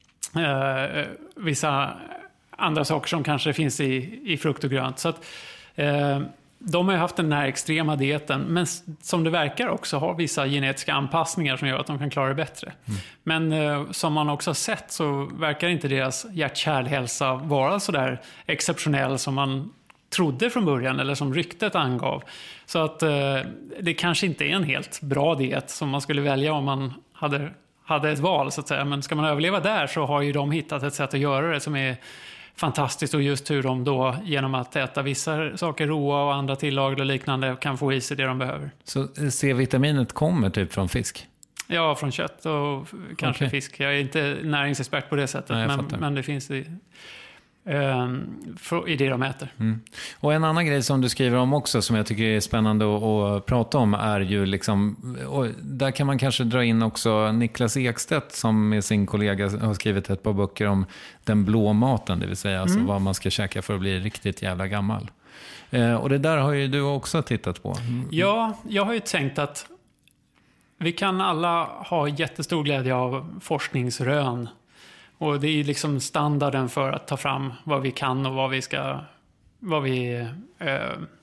vissa andra saker som kanske finns i, i frukt och grönt. Så att... Eh, De har ju haft den här extrema dieten, men som det verkar också har vissa genetiska anpassningar som gör att de kan klara det bättre. Mm. Men eh, som man också har sett så verkar inte deras hjärt-kärlhälsa vara så där exceptionell som man trodde från början, eller som ryktet angav. Så att eh, det kanske inte är en helt bra diet som man skulle välja om man hade, hade ett val så att säga. Men ska man överleva där så har ju de hittat ett sätt att göra det som är fantastiskt, och just hur de då genom att äta vissa saker råa och andra tillagade och liknande kan få i sig det de behöver. Så C-vitaminet kommer typ från fisk? Ja, från kött och kanske okay. fisk. Jag är inte näringsexpert på det sättet. Nej, men, men det finns i, eh, i det de äter. Mm. Och en annan grej som du skriver om också som jag tycker är spännande att, att prata om är ju liksom, och där kan man kanske dra in också Niklas Ekstedt som med sin kollega har skrivit ett par böcker om den blå maten, det vill säga alltså mm. vad man ska käka för att bli riktigt jävla gammal. Eh, och det där har ju du också tittat på. Mm. Ja, jag har ju tänkt att vi kan alla ha jättestor glädje av forskningsrön Och det är liksom standarden för att ta fram vad vi kan och vad vi ska, vad vi, eh,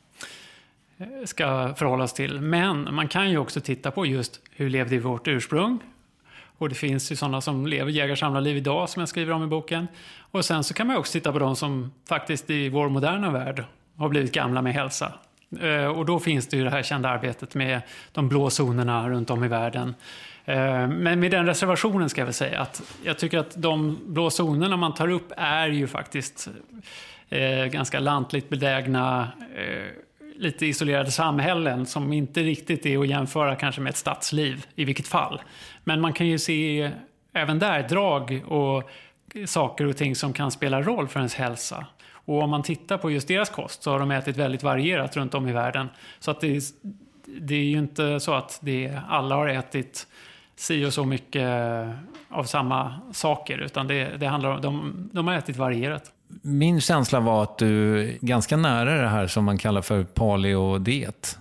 ska förhålla oss till. Men man kan ju också titta på just hur levde vi vårt ursprung. Och det finns ju sådana som lever jägar-samlarliv idag som jag skriver om i boken. Och sen så kan man också titta på de som faktiskt i vår moderna värld har blivit gamla med hälsa. Eh, och då finns det ju det här kända arbetet med de blå zonerna runt om i världen. Eh, men med den reservationen ska jag väl säga att jag tycker att de blå zonerna man tar upp är ju faktiskt eh, ganska lantligt belägna, eh, lite isolerade samhällen som inte riktigt är att jämföra kanske med ett stadsliv i vilket fall. Men man kan ju se även där drag och saker och ting som kan spela roll för ens hälsa. Och om man tittar på just deras kost så har de ätit väldigt varierat runt om i världen. Så att det, är, det är ju inte så att det, alla har ätit si och så mycket av samma saker, utan det, det handlar om, de, de har ätit varierat. Min känsla var att du är ganska nära det här som man kallar för paleo-diet.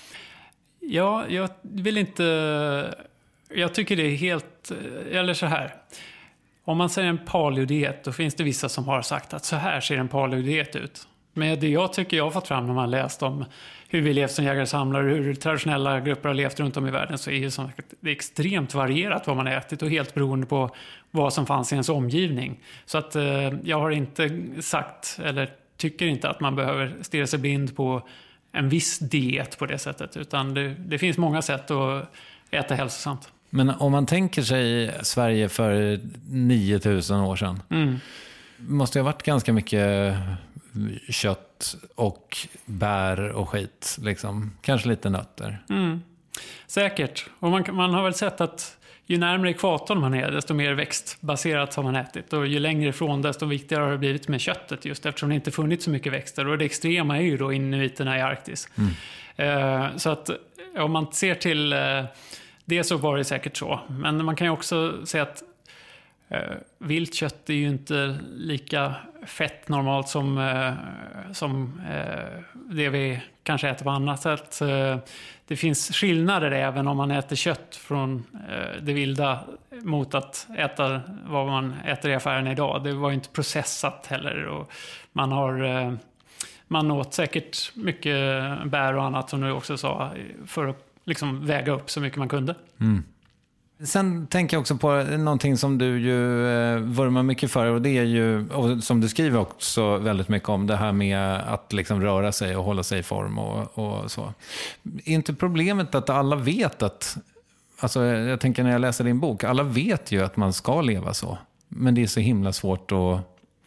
Ja, jag vill inte... Jag tycker det är helt... Eller så här. Om man säger en paleo-diet, då finns det vissa som har sagt att så här ser en paleo-diet ut. Men det jag tycker jag har fått fram när man läst om hur vi levt som jägare-samlare, hur traditionella grupper har levt runt om i världen, så är det, som, det är extremt varierat vad man har ätit och helt beroende på vad som fanns i ens omgivning. Så att eh, jag har inte sagt, eller tycker inte att man behöver stirra sig blind på en viss diet på det sättet, utan det, det finns många sätt att äta hälsosamt. Men om man tänker sig Sverige för nio tusen år sedan, mm. måste det ha varit ganska mycket kött och bär och skit, liksom. Kanske lite nötter. Mm. Säkert. Och man, man har väl sett att ju närmare ekvatorn man är, desto mer växtbaserat har man ätit. Och ju längre ifrån, desto viktigare har det blivit med köttet, just eftersom det inte funnits så mycket växter. Och det extrema är ju då inuiterna i Arktis. Mm. Uh, så att om man ser till uh, det, så var det säkert så. Men man kan ju också säga att uh, vilt kött är ju inte lika fett normalt som, uh, som uh, det vi kanske äter på annat sätt. Uh, det finns skillnader även om man äter kött från uh, det vilda mot att äta vad man äter i affären idag. Det var ju inte processat heller. Och man har... Uh, Man åt säkert mycket bär och annat, som du också sa, för att liksom väga upp så mycket man kunde. Mm. Sen tänker jag också på någonting som du ju eh, vurmar mycket för, och det är ju, och som du skriver också väldigt mycket om, det här med att liksom röra sig och hålla sig i form och, och så. Är inte problemet att alla vet att, alltså jag tänker när jag läser din bok, alla vet ju att man ska leva så, men det är så himla svårt att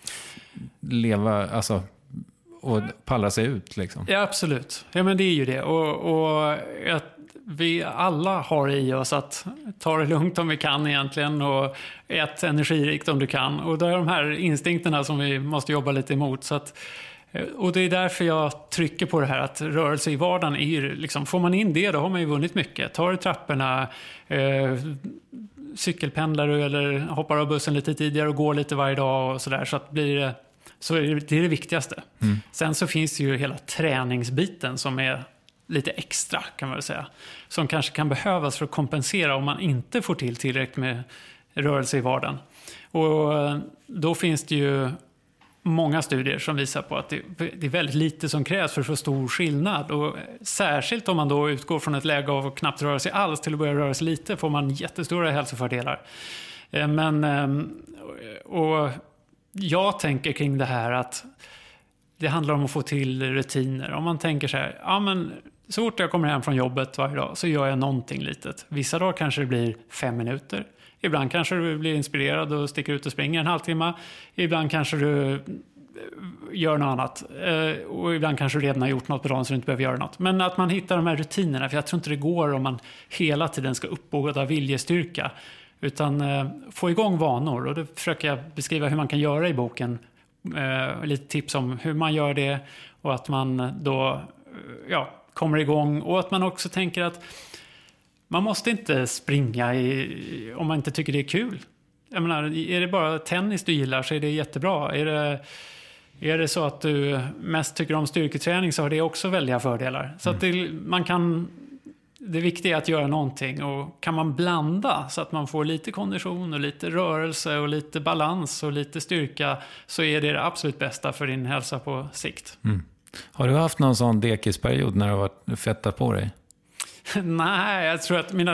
leva, alltså... och pallra sig ut liksom. Ja, absolut. Ja, men det är ju det. Och, och att vi alla har i oss att ta det lugnt om vi kan egentligen, och ät energirikt om du kan. Och det är de här instinkterna som vi måste jobba lite emot. Så att, och det är därför jag trycker på det här att rörelse i vardagen är ju liksom, får man in det, då har man ju vunnit mycket. Tar du trapporna, eh, cykelpendlar du eller hoppar av bussen lite tidigare och går lite varje dag och sådär, så att blir det, så är det, det är det viktigaste. Mm. Sen så finns ju hela träningsbiten som är lite extra, kan man väl säga. Som kanske kan behövas för att kompensera om man inte får till tillräckligt med rörelse i vardagen. Och då finns det ju många studier som visar på att det, det är väldigt lite som krävs för att få stor skillnad. Och särskilt om man då utgår från ett läge av att knappt röra sig alls till att börja röra sig lite, får man jättestora hälsofördelar. Men, och jag tänker kring det här att det handlar om att få till rutiner. Om man tänker så här, ja men så fort jag kommer hem från jobbet varje dag så gör jag någonting litet. Vissa dagar kanske det blir fem minuter. Ibland kanske du blir inspirerad och sticker ut och springer en halvtimme. Ibland kanske du gör något annat. Och ibland kanske du redan har gjort något på dagen så du inte behöver göra något. Men att man hittar de här rutinerna, för jag tror inte det går om man hela tiden ska uppbåda viljestyrka. Utan eh, få igång vanor, och då försöker jag beskriva hur man kan göra i boken. Eh, lite tips om hur man gör det, och att man då eh, ja, kommer igång. Och att man också tänker att man måste inte springa i, om man inte tycker det är kul. Jag menar, är det bara tennis du gillar så är det jättebra. Är det, är det så att du mest tycker om styrketräning så har det också väldiga fördelar. Så mm. att det, man kan det viktiga är att göra någonting, och kan man blanda så att man får lite kondition och lite rörelse och lite balans och lite styrka, så är det det absolut bästa för din hälsa på sikt. Mm. Har du haft någon sån dekisperiod när du har varit fettat på dig? Nej, jag tror att mina...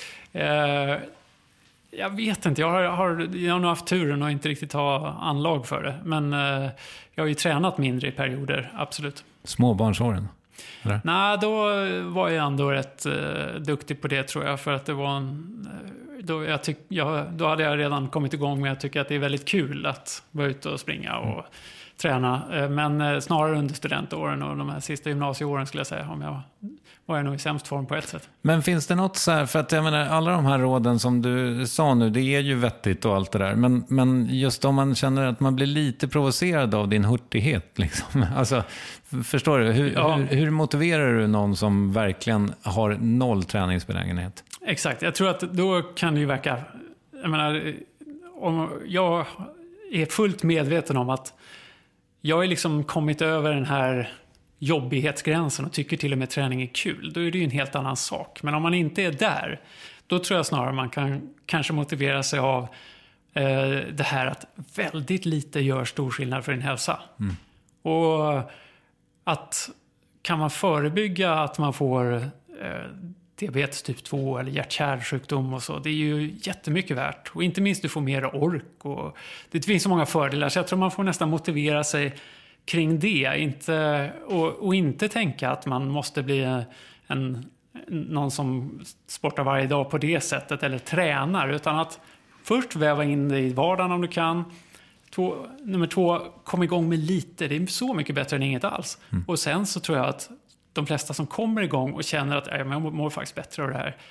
Eh, jag vet inte, jag har, har, jag har nog haft turen och inte riktigt ha anlag för det. Men eh, jag har ju tränat mindre i perioder, absolut. Småbarnsåren? Eller? Nej, då var jag ändå rätt eh, duktig på det, tror jag. För att det var en... Eh, då, jag tyck, jag, då hade jag redan kommit igång med att tycka att det är väldigt kul att vara ute och springa och... Mm. träna, men snarare under studentåren och de här sista gymnasieåren skulle jag säga, om jag var jag nog i sämst form på ett sätt. Men finns det något så här, för att jag menar, alla de här råden som du sa nu, det är ju vettigt och allt det där, men, men just om man känner att man blir lite provocerad av din hurtighet liksom, alltså, förstår du, hur, ja. hur, hur motiverar du någon som verkligen har noll träningsbenägenhet? Exakt, jag tror att då kan det ju verka, jag menar, om jag är fullt medveten om att jag har liksom kommit över den här jobbighetsgränsen och tycker till och med träning är kul. Då är det ju en helt annan sak. Men om man inte är där, då tror jag snarare man kan kanske motivera sig av eh, det här att väldigt lite gör stor skillnad för din hälsa. Mm. Och att kan man förebygga att man får eh, diabetes typ två eller hjärt-kärlsjukdom och så, det är ju jättemycket värt. Och inte minst du får mer ork, och det finns så många fördelar, så jag tror man får nästan motivera sig kring det, inte, och, och inte tänka att man måste bli en, någon som sportar varje dag på det sättet eller tränar, utan att först väva in det i vardagen om du kan. Två, nummer två, kom igång med lite, det är så mycket bättre än inget alls. Mm. Och sen så tror jag att de flesta som kommer igång och känner att jag mår faktiskt bättre av det här,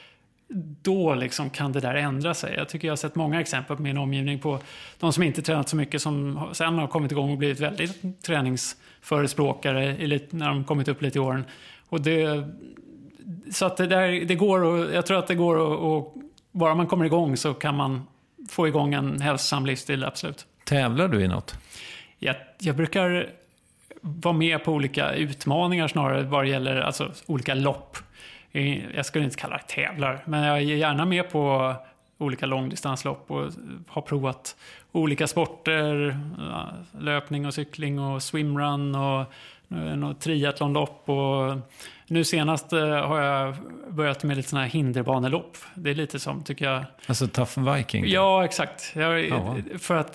då liksom kan det där ändra sig. Jag tycker jag har sett många exempel på min omgivning på de som inte tränat så mycket, som sen har kommit igång och blivit väldigt träningsförespråkare när de kommit upp lite i åren. Och det, så att det, där, det går, och jag tror att det går, och, och bara man kommer igång så kan man få igång en hälsosam livsstil, absolut. Tävlar du i något? Jag, jag brukar vara med på olika utmaningar snarare, vad det gäller alltså olika lopp. Jag skulle inte kalla det tävlar, men jag är gärna med på olika långdistanslopp och har provat olika sporter, löpning och cykling och swimrun och något triathlonlopp, och nu senast har jag börjat med lite såna här hinderbanelopp. Det är lite som, tycker jag... Alltså Tough Viking? Ja, exakt. Jag, ja. För att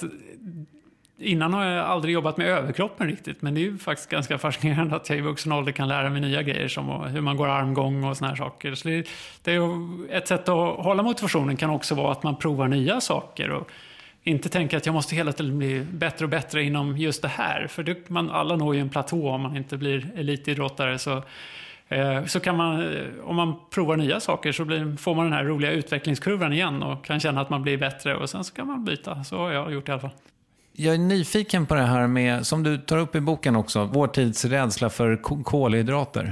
innan har jag aldrig jobbat med överkroppen riktigt, men det är ju faktiskt ganska fascinerande att jag i vuxen ålder kan lära mig nya grejer som hur man går armgång och såna här saker. Så det, det är ett sätt att hålla motivationen, kan också vara att man provar nya saker och inte tänka att jag måste hela tiden bli bättre och bättre inom just det här. För det, man, alla når ju en platå om man inte blir elitidrottare, så eh, så kan man, om man provar nya saker så blir, får man den här roliga utvecklingskurvan igen och kan känna att man blir bättre, och sen så kan man byta. Så har jag gjort i alla fall. Jag är nyfiken på det här med, som du tar upp i boken också, vår tids rädsla för kolhydrater.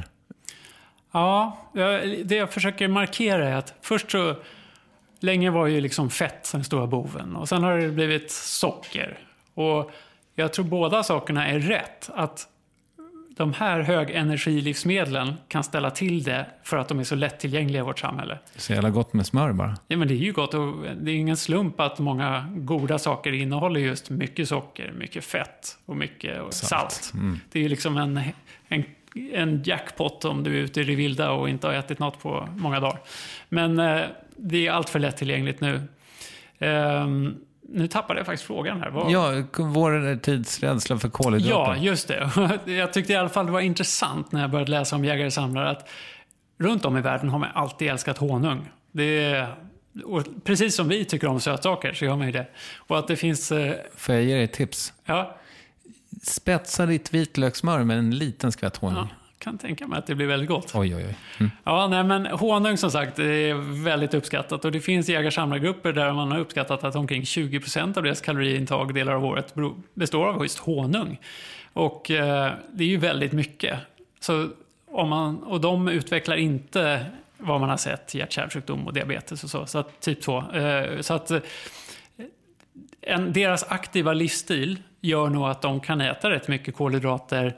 Ja, det jag försöker markera är att först så länge var ju liksom fett den stora boven, och sen har det blivit socker. Och jag tror båda sakerna är rätt, att de här högenergilivsmedlen kan ställa till det för att de är så lättillgängliga i vårt samhälle. Det är så jävla gott med smör bara. Ja, men det är ju gott, och det är ingen slump att många goda saker innehåller just mycket socker, mycket fett och mycket salt. salt. Mm. Det är ju liksom en, en, en jackpot om du är ute i det vilda och inte har ätit något på många dagar. Men eh, det är allt för lättillgängligt nu. Um, Nu tappade jag faktiskt frågan här. Vad... Ja, vår tids rädsla för kolhydrater. Ja, just det. Jag tyckte i alla fall det var intressant när jag började läsa om jägare och samlare att runt om i världen har man alltid älskat honung. Det är, och precis som vi tycker om sötsaker så gör man ju det. Och att det finns... Får jag ge dig ett tips? Ja. Spetsa ditt vitlökssmör med en liten skvätt honung. Ja. Kan tänka mig att det blir väldigt gott. Oj, oj, oj. Mm. Ja, nej, men honung som sagt är väldigt uppskattat, och det finns jägarsamlargrupper där man har uppskattat att omkring tjugo procent av deras kaloriintag delar av året består av just honung. Och eh, det är ju väldigt mycket. Så om man, och de utvecklar inte vad man har sett, hjärt-kärlsjukdom och diabetes och så, så att, typ två. Eh, så att en, deras aktiva livsstil gör nog att de kan äta rätt mycket kolhydrater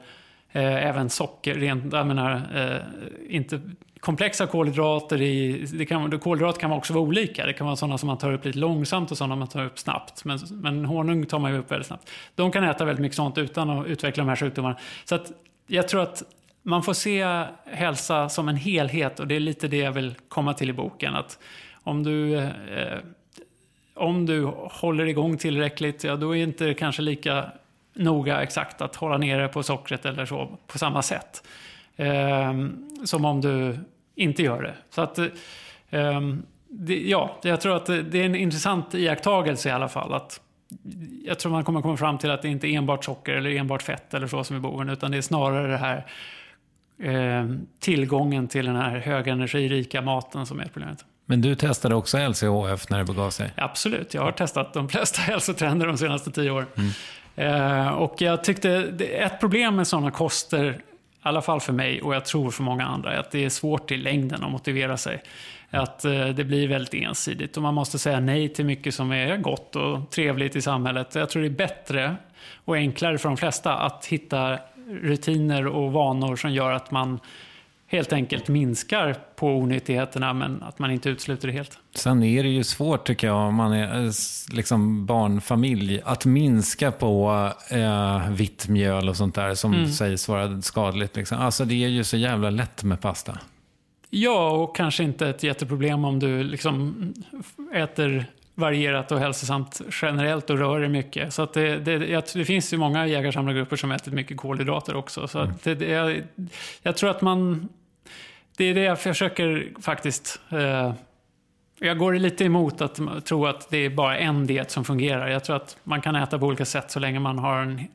Eh, även socker, rent, jag menar, eh, inte komplexa kolhydrater. I, det kan, kolhydrater kan också vara olika. Det kan vara sådana som man tar upp lite långsamt och sådana man tar upp snabbt. Men, men honung tar man ju upp väldigt snabbt. De kan äta väldigt mycket sånt utan att utveckla de här sjukdomarna. Så att jag tror att man får se hälsa som en helhet, och det är lite det jag vill komma till i boken. Att om du, eh, om du håller igång tillräckligt, ja, då är inte det kanske lika noga exakt att hålla nere på sockret eller så på samma sätt. Eh, som om du inte gör det. Så att, eh, det, ja, jag tror att det är en intressant iakttagelse i alla fall. Att jag tror man kommer komma fram till att det inte är enbart socker eller enbart fett eller så som är boven, utan det är snarare det här eh, tillgången till den här högenergirika maten som är problemet. Men du testade också L C H F när det begav sig? Absolut, jag har testat de flesta hälsotrender de senaste tio åren. Mm. Eh, och jag tyckte det, ett problem med sådana koster, i alla fall för mig och jag tror för många andra, är att det är svårt i längden att motivera sig. Att eh, det blir väldigt ensidigt och man måste säga nej till mycket som är gott och trevligt i samhället. Jag tror det är bättre och enklare för de flesta att hitta rutiner och vanor som gör att man helt enkelt minskar på onyttigheterna, men att man inte utesluter det helt. Sen är det ju svårt, tycker jag, om man är liksom barnfamilj, att minska på eh, vitt mjöl och sånt där som mm. sägs vara skadligt. Liksom. Alltså det är ju så jävla lätt med pasta. Ja, och kanske inte ett jätteproblem om du liksom äter varierat och hälsosamt generellt och rör dig mycket. Så att det, det, det finns ju många jägarsamlargrupper som äter mycket kolhydrater också. Så att det, det, jag, jag tror att man... Det är det jag försöker faktiskt... Eh, jag går lite emot att tro att det är bara en diet som fungerar. Jag tror att man kan äta på olika sätt så länge man har en,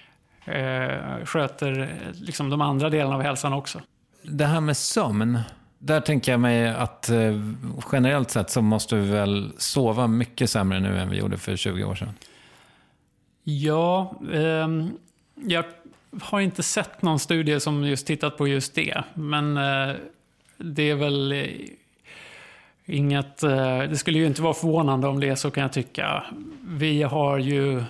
eh, sköter liksom de andra delarna av hälsan också. Det här med sömn... Där tänker jag mig att eh, generellt sett så måste vi väl sova mycket sämre nu än vi gjorde för tjugo år sedan. Ja, eh, jag har inte sett någon studie som just tittat på just det. Men eh, det är väl eh, inget... Eh, det skulle ju inte vara förvånande om det är så, kan jag tycka. Vi har ju...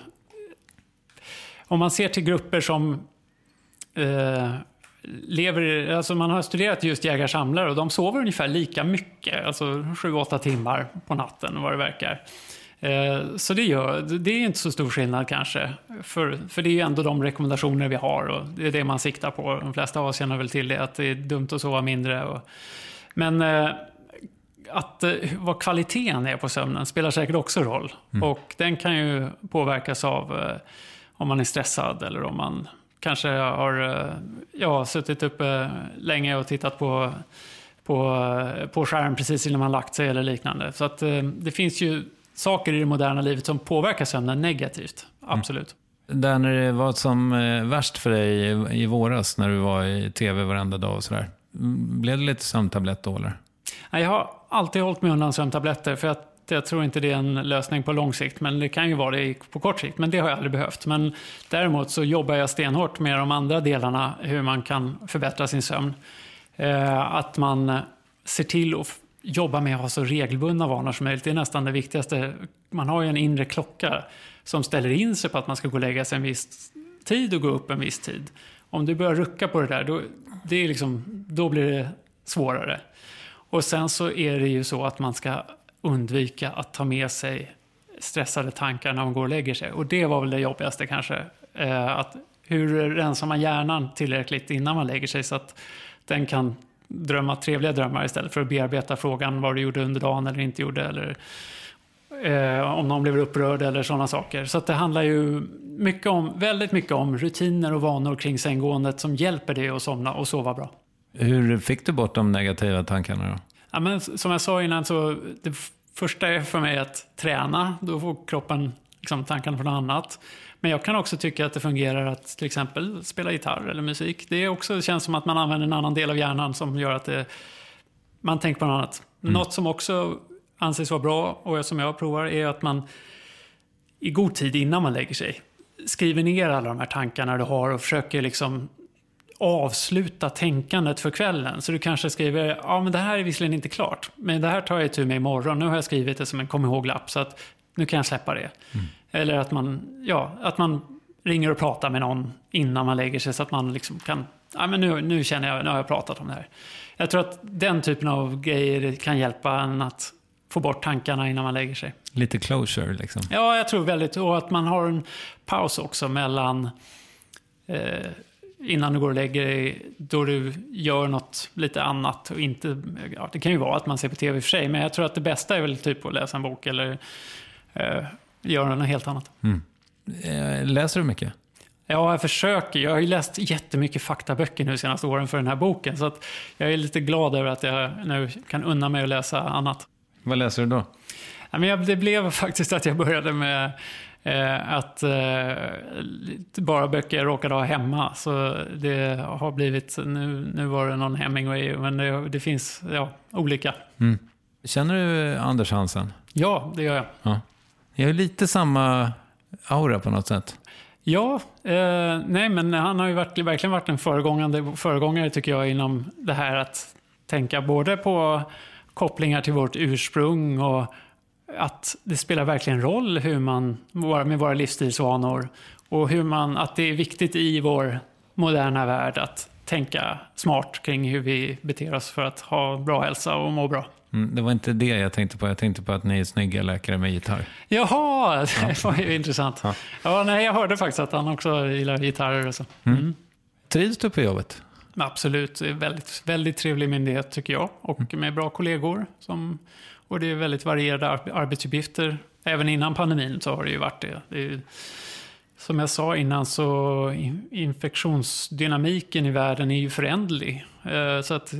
Om man ser till grupper som... Eh, lever, alltså man har studerat just jägarsamlare och de sover ungefär lika mycket, alltså sju åtta timmar på natten vad det verkar. Eh, så det gör, det är inte så stor skillnad kanske, för, för det är ju ändå de rekommendationer vi har och det är det man siktar på. De flesta av oss känner väl till det, att det är dumt att sova mindre. Och, men eh, att eh, vad kvaliteten är på sömnen spelar säkert också roll. Mm. Och den kan ju påverkas av eh, om man är stressad eller om man kanske har ja, suttit uppe länge och tittat på, på, på skärm precis innan man lagt sig eller liknande. Så att det finns ju saker i det moderna livet som påverkar sömnen negativt. Absolut. Mm. Där när det var som värst för dig i, i våras när du var i tv varenda dag och sådär. Blev det lite sömntablett då eller? Jag har alltid hållit mig undan sömntabletter för att jag tror inte det är en lösning på lång sikt, men det kan ju vara det på kort sikt, men det har jag aldrig behövt. Men däremot så jobbar jag stenhårt med de andra delarna, hur man kan förbättra sin sömn. Eh, att man ser till att jobba med att ha så regelbundna vanor som möjligt. Det är nästan det viktigaste. Man har ju en inre klocka som ställer in sig på att man ska gå och lägga sig en viss tid och gå upp en viss tid. Om du börjar rucka på det där, då, det är liksom, då blir det svårare. Och sen så är det ju så att man ska undvika att ta med sig stressade tankar när man går och lägger sig. Och det var väl det jobbigaste kanske. Eh, att hur rensar man hjärnan tillräckligt innan man lägger sig så att den kan drömma trevliga drömmar istället för att bearbeta frågan vad du gjorde under dagen eller inte gjorde. Eller eh, om någon blev upprörd eller sådana saker. Så att det handlar ju mycket om, väldigt mycket om rutiner och vanor kring sänggåendet som hjälper dig att somna och sova bra. Hur fick du bort de negativa tankarna då? Ja, men som jag sa innan, så det första är för mig att träna. Då får kroppen liksom tankarna på något annat. Men jag kan också tycka att det fungerar att till exempel spela gitarr eller musik. Det är också, det känns som att man använder en annan del av hjärnan som gör att det, man tänker på något annat. Mm. Något som också anses vara bra och som jag provar är att man i god tid innan man lägger sig skriver ner alla de här tankarna du har och försöker liksom avsluta tänkandet för kvällen. Så du kanske skriver, ja men det här är visserligen inte klart, men det här tar jag tur med imorgon. Nu har jag skrivit det som en kom ihåg-lapp så att nu kan jag släppa det. Mm. Eller att man, ja, att man ringer och pratar med någon innan man lägger sig så att man liksom kan, ja men nu, nu känner jag, nu har jag pratat om det här. Jag tror att den typen av grejer kan hjälpa en att få bort tankarna innan man lägger sig. Lite closure liksom. Ja, jag tror väldigt, och att man har en paus också mellan eh, innan du går och lägger dig, då du gör något lite annat och inte, ja, det kan ju vara att man ser på tv i och för sig, men jag tror att det bästa är väl typ att läsa en bok eller eh, göra något helt annat. Mm. Eh, läser du mycket? Ja, jag försöker. Jag har ju läst jättemycket faktaböcker nu senaste åren för den här boken, så att jag är lite glad över att jag nu kan unna mig att läsa annat. Vad läser du då? Ja, men jag, det blev faktiskt att jag började med eh, att eh, bara böcker jag råkade ha hemma. Så det har blivit, nu, nu var det någon Hemingway, men det, det finns ja, olika. Mm. Känner du Anders Hansen? Ja, det gör jag. Ja. Jag har lite samma aura på något sätt. Ja, eh, nej men han har ju varit, verkligen varit en föregångare, föregångare tycker jag inom det här att tänka både på kopplingar till vårt ursprung och att det spelar verkligen roll hur man med våra livsstilsvanor och hur man, att det är viktigt i vår moderna värld att tänka smart kring hur vi beter oss för att ha bra hälsa och må bra. Mm, det var inte det jag tänkte på. Jag tänkte på att ni är snygga läkare med gitarr. Jaha, det var ju intressant. Ja. Ja, nej, jag hörde faktiskt att han också gillar gitarrer och så. Mm. Mm. Trivs du på jobbet? Absolut, det är väldigt, väldigt trevlig myndighet tycker jag. Och med bra kollegor. Som, och det är väldigt varierade arbetsuppgifter. Även innan pandemin så har det ju varit det. Det är ju, som jag sa innan så infektionsdynamiken i världen är ju föränderlig. Så att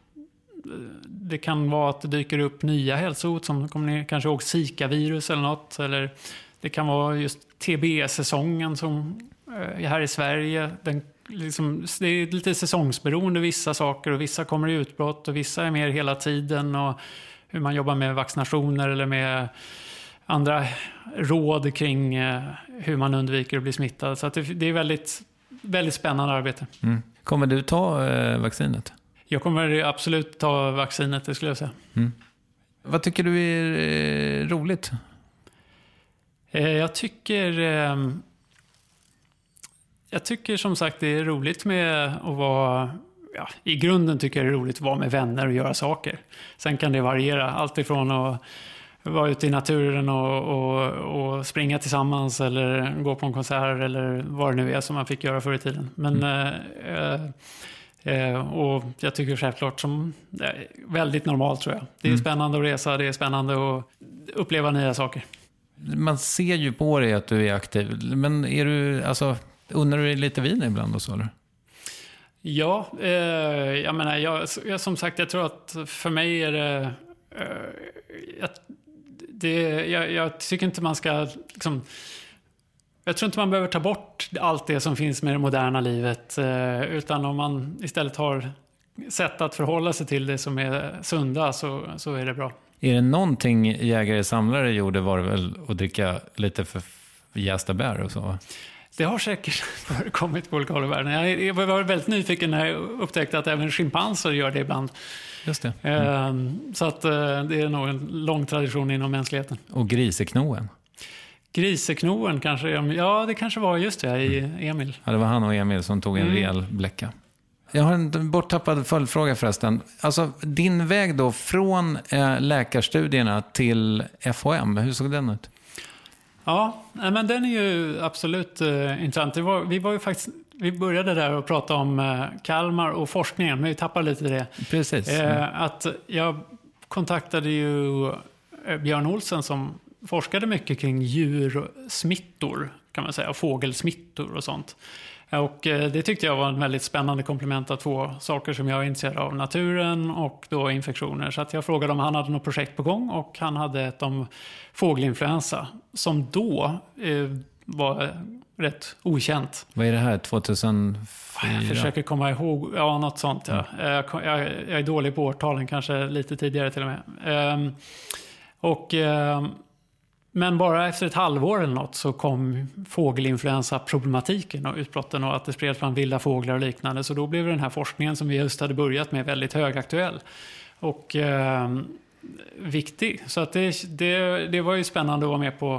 det kan vara att det dyker upp nya hälsohot som kommer ni kanske ihåg Zika-virus eller något. Eller det kan vara just T B-säsongen som är här i Sverige. Den, liksom, det är lite säsongsberoende vissa saker och vissa kommer i utbrott och vissa är mer hela tiden. Och hur man jobbar med vaccinationer eller med andra råd kring hur man undviker att bli smittad. Så att det, det är väldigt, väldigt spännande arbete. Mm. Kommer du ta eh, vaccinet? Jag kommer absolut ta vaccinet, det skulle jag säga. Mm. Vad tycker du är roligt? Jag tycker... Jag tycker som sagt det är roligt med att vara... Ja, i grunden tycker jag det är roligt att vara med vänner och göra saker. Sen kan det variera. Allt ifrån att vara ute i naturen och, och, och springa tillsammans eller gå på en konsert eller vad det nu är som man fick göra förr i tiden. Men... Mm. Eh, Eh, och jag tycker självklart som eh, väldigt normalt tror jag. Det är mm. spännande att resa, det är spännande att uppleva nya saker. Man ser ju på dig att du är aktiv. Men är du, alltså, undrar du dig lite vin ibland och så eller? Ja, eh, jag menar, jag, jag, som sagt, jag tror att för mig är det... Eh, jag, det jag, jag tycker inte man ska... Liksom, jag tror inte man behöver ta bort allt det som finns med det moderna livet. Utan om man istället har sätt att förhålla sig till det som är sunda så, så är det bra. Är det någonting jägare-samlare gjorde var det väl att dricka lite för jästa bär och så? Det har säkert förekommit på olika håll i världen. Jag var väldigt nyfiken när jag upptäckte att även schimpanser gör det ibland. Just det. Mm. Så att det är nog en lång tradition inom mänskligheten. Och griseknoen? Griseknoen kanske, ja det kanske var just det i Emil. Ja, det var han och Emil som tog en mm. rejäl bläcka. Jag har en borttappad följdfråga förresten. Alltså din väg då från äh, läkarstudierna till F H M, hur såg den ut? Ja, men den är ju absolut uh, intressant. Det var, vi var ju faktiskt, vi började där och prata om uh, Kalmar och forskningen, men vi tappade lite det. Precis. Uh, mm. Att jag kontaktade ju Björn Olsen som forskade mycket kring djursmittor kan man säga, fågelsmittor och sånt. Och det tyckte jag var en väldigt spännande komplement av två saker som jag är intresserad av, naturen och då infektioner. Så att jag frågade om han hade något projekt på gång och han hade ett om fågelinfluensa som då eh, var rätt okänt. Vad är det här, tvåtusenfyra? Jag försöker komma ihåg, ja något sånt. Ja. Mm. Jag, jag, jag är dålig på årtalen, kanske lite tidigare till och med. Ehm, och... Ehm, Men bara efter ett halvår eller något så kom fågelinfluensa-problematiken och utbrotten och att det spreds bland vilda fåglar och liknande. Så då blev den här forskningen som vi just hade börjat med väldigt högaktuell och eh, viktig. Så att det, det, det var ju spännande att vara med på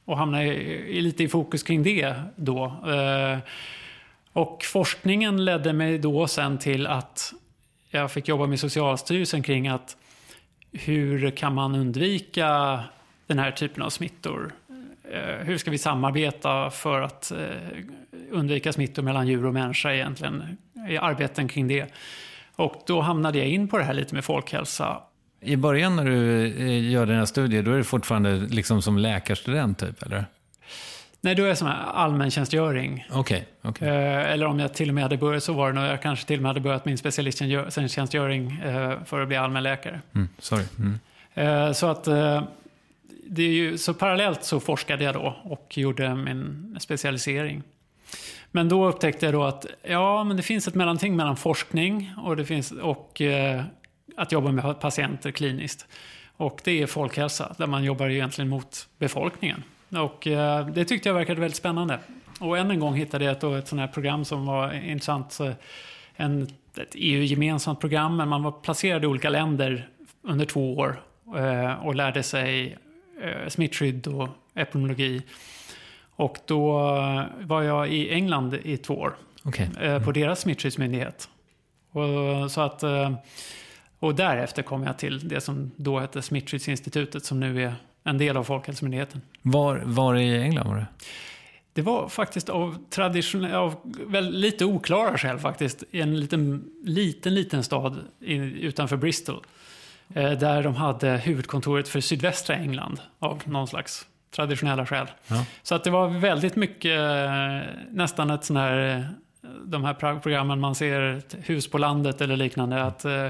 och hamnade i, lite i fokus kring det då. Eh, och forskningen ledde mig då sen till att jag fick jobba med Socialstyrelsen kring att hur kan man undvika den här typen av smittor? Eh, hur ska vi samarbeta för att eh, undvika smittor mellan djur och människa egentligen? I arbeten kring det. Och då hamnade jag in på det här lite med folkhälsa. I början när du gör den här studien, då är det fortfarande liksom som läkarstudent typ, eller? Nej, då är det som allmäntjänstgöring. Okej. Okay, okay. eh, Eller om jag till och med hade börjat så var det nog, jag kanske till och med hade börjat min specialisttjänstgöring eh, för att bli allmänläkare. Mm, sorry. Mm. Eh, så att eh, det är ju, så parallellt så forskade jag då och gjorde min specialisering. Men då upptäckte jag då att ja, men det finns ett mellanting mellan forskning och, det finns, och eh, att jobba med patienter kliniskt. Och det är folkhälsa, där man jobbar egentligen mot befolkningen. Och eh, det tyckte jag verkade väldigt spännande. Och än en gång hittade jag ett, ett sånt här program som var intressant. En, ett E U-gemensamt program, men man var placerad i olika länder under två år eh, och lärde sig eh, smittskydd och epidemiologi. Och då var jag i England i två år. Okay. Mm. På deras smittskyddsmyndighet. Och, så att, och därefter kom jag till det som då hette Smittskyddsinstitutet, som nu är en del av Folkhälsomyndigheten. Var, var i England var det? Det var faktiskt av, tradition, av väl, lite oklara skäl faktiskt. I en liten, liten, liten stad in, utanför Bristol. Eh, där de hade huvudkontoret för sydvästra England av någon slags traditionella skäl. Ja. Så att det var väldigt mycket, nästan ett sån här, de här programmen man ser, hus på landet eller liknande, att eh,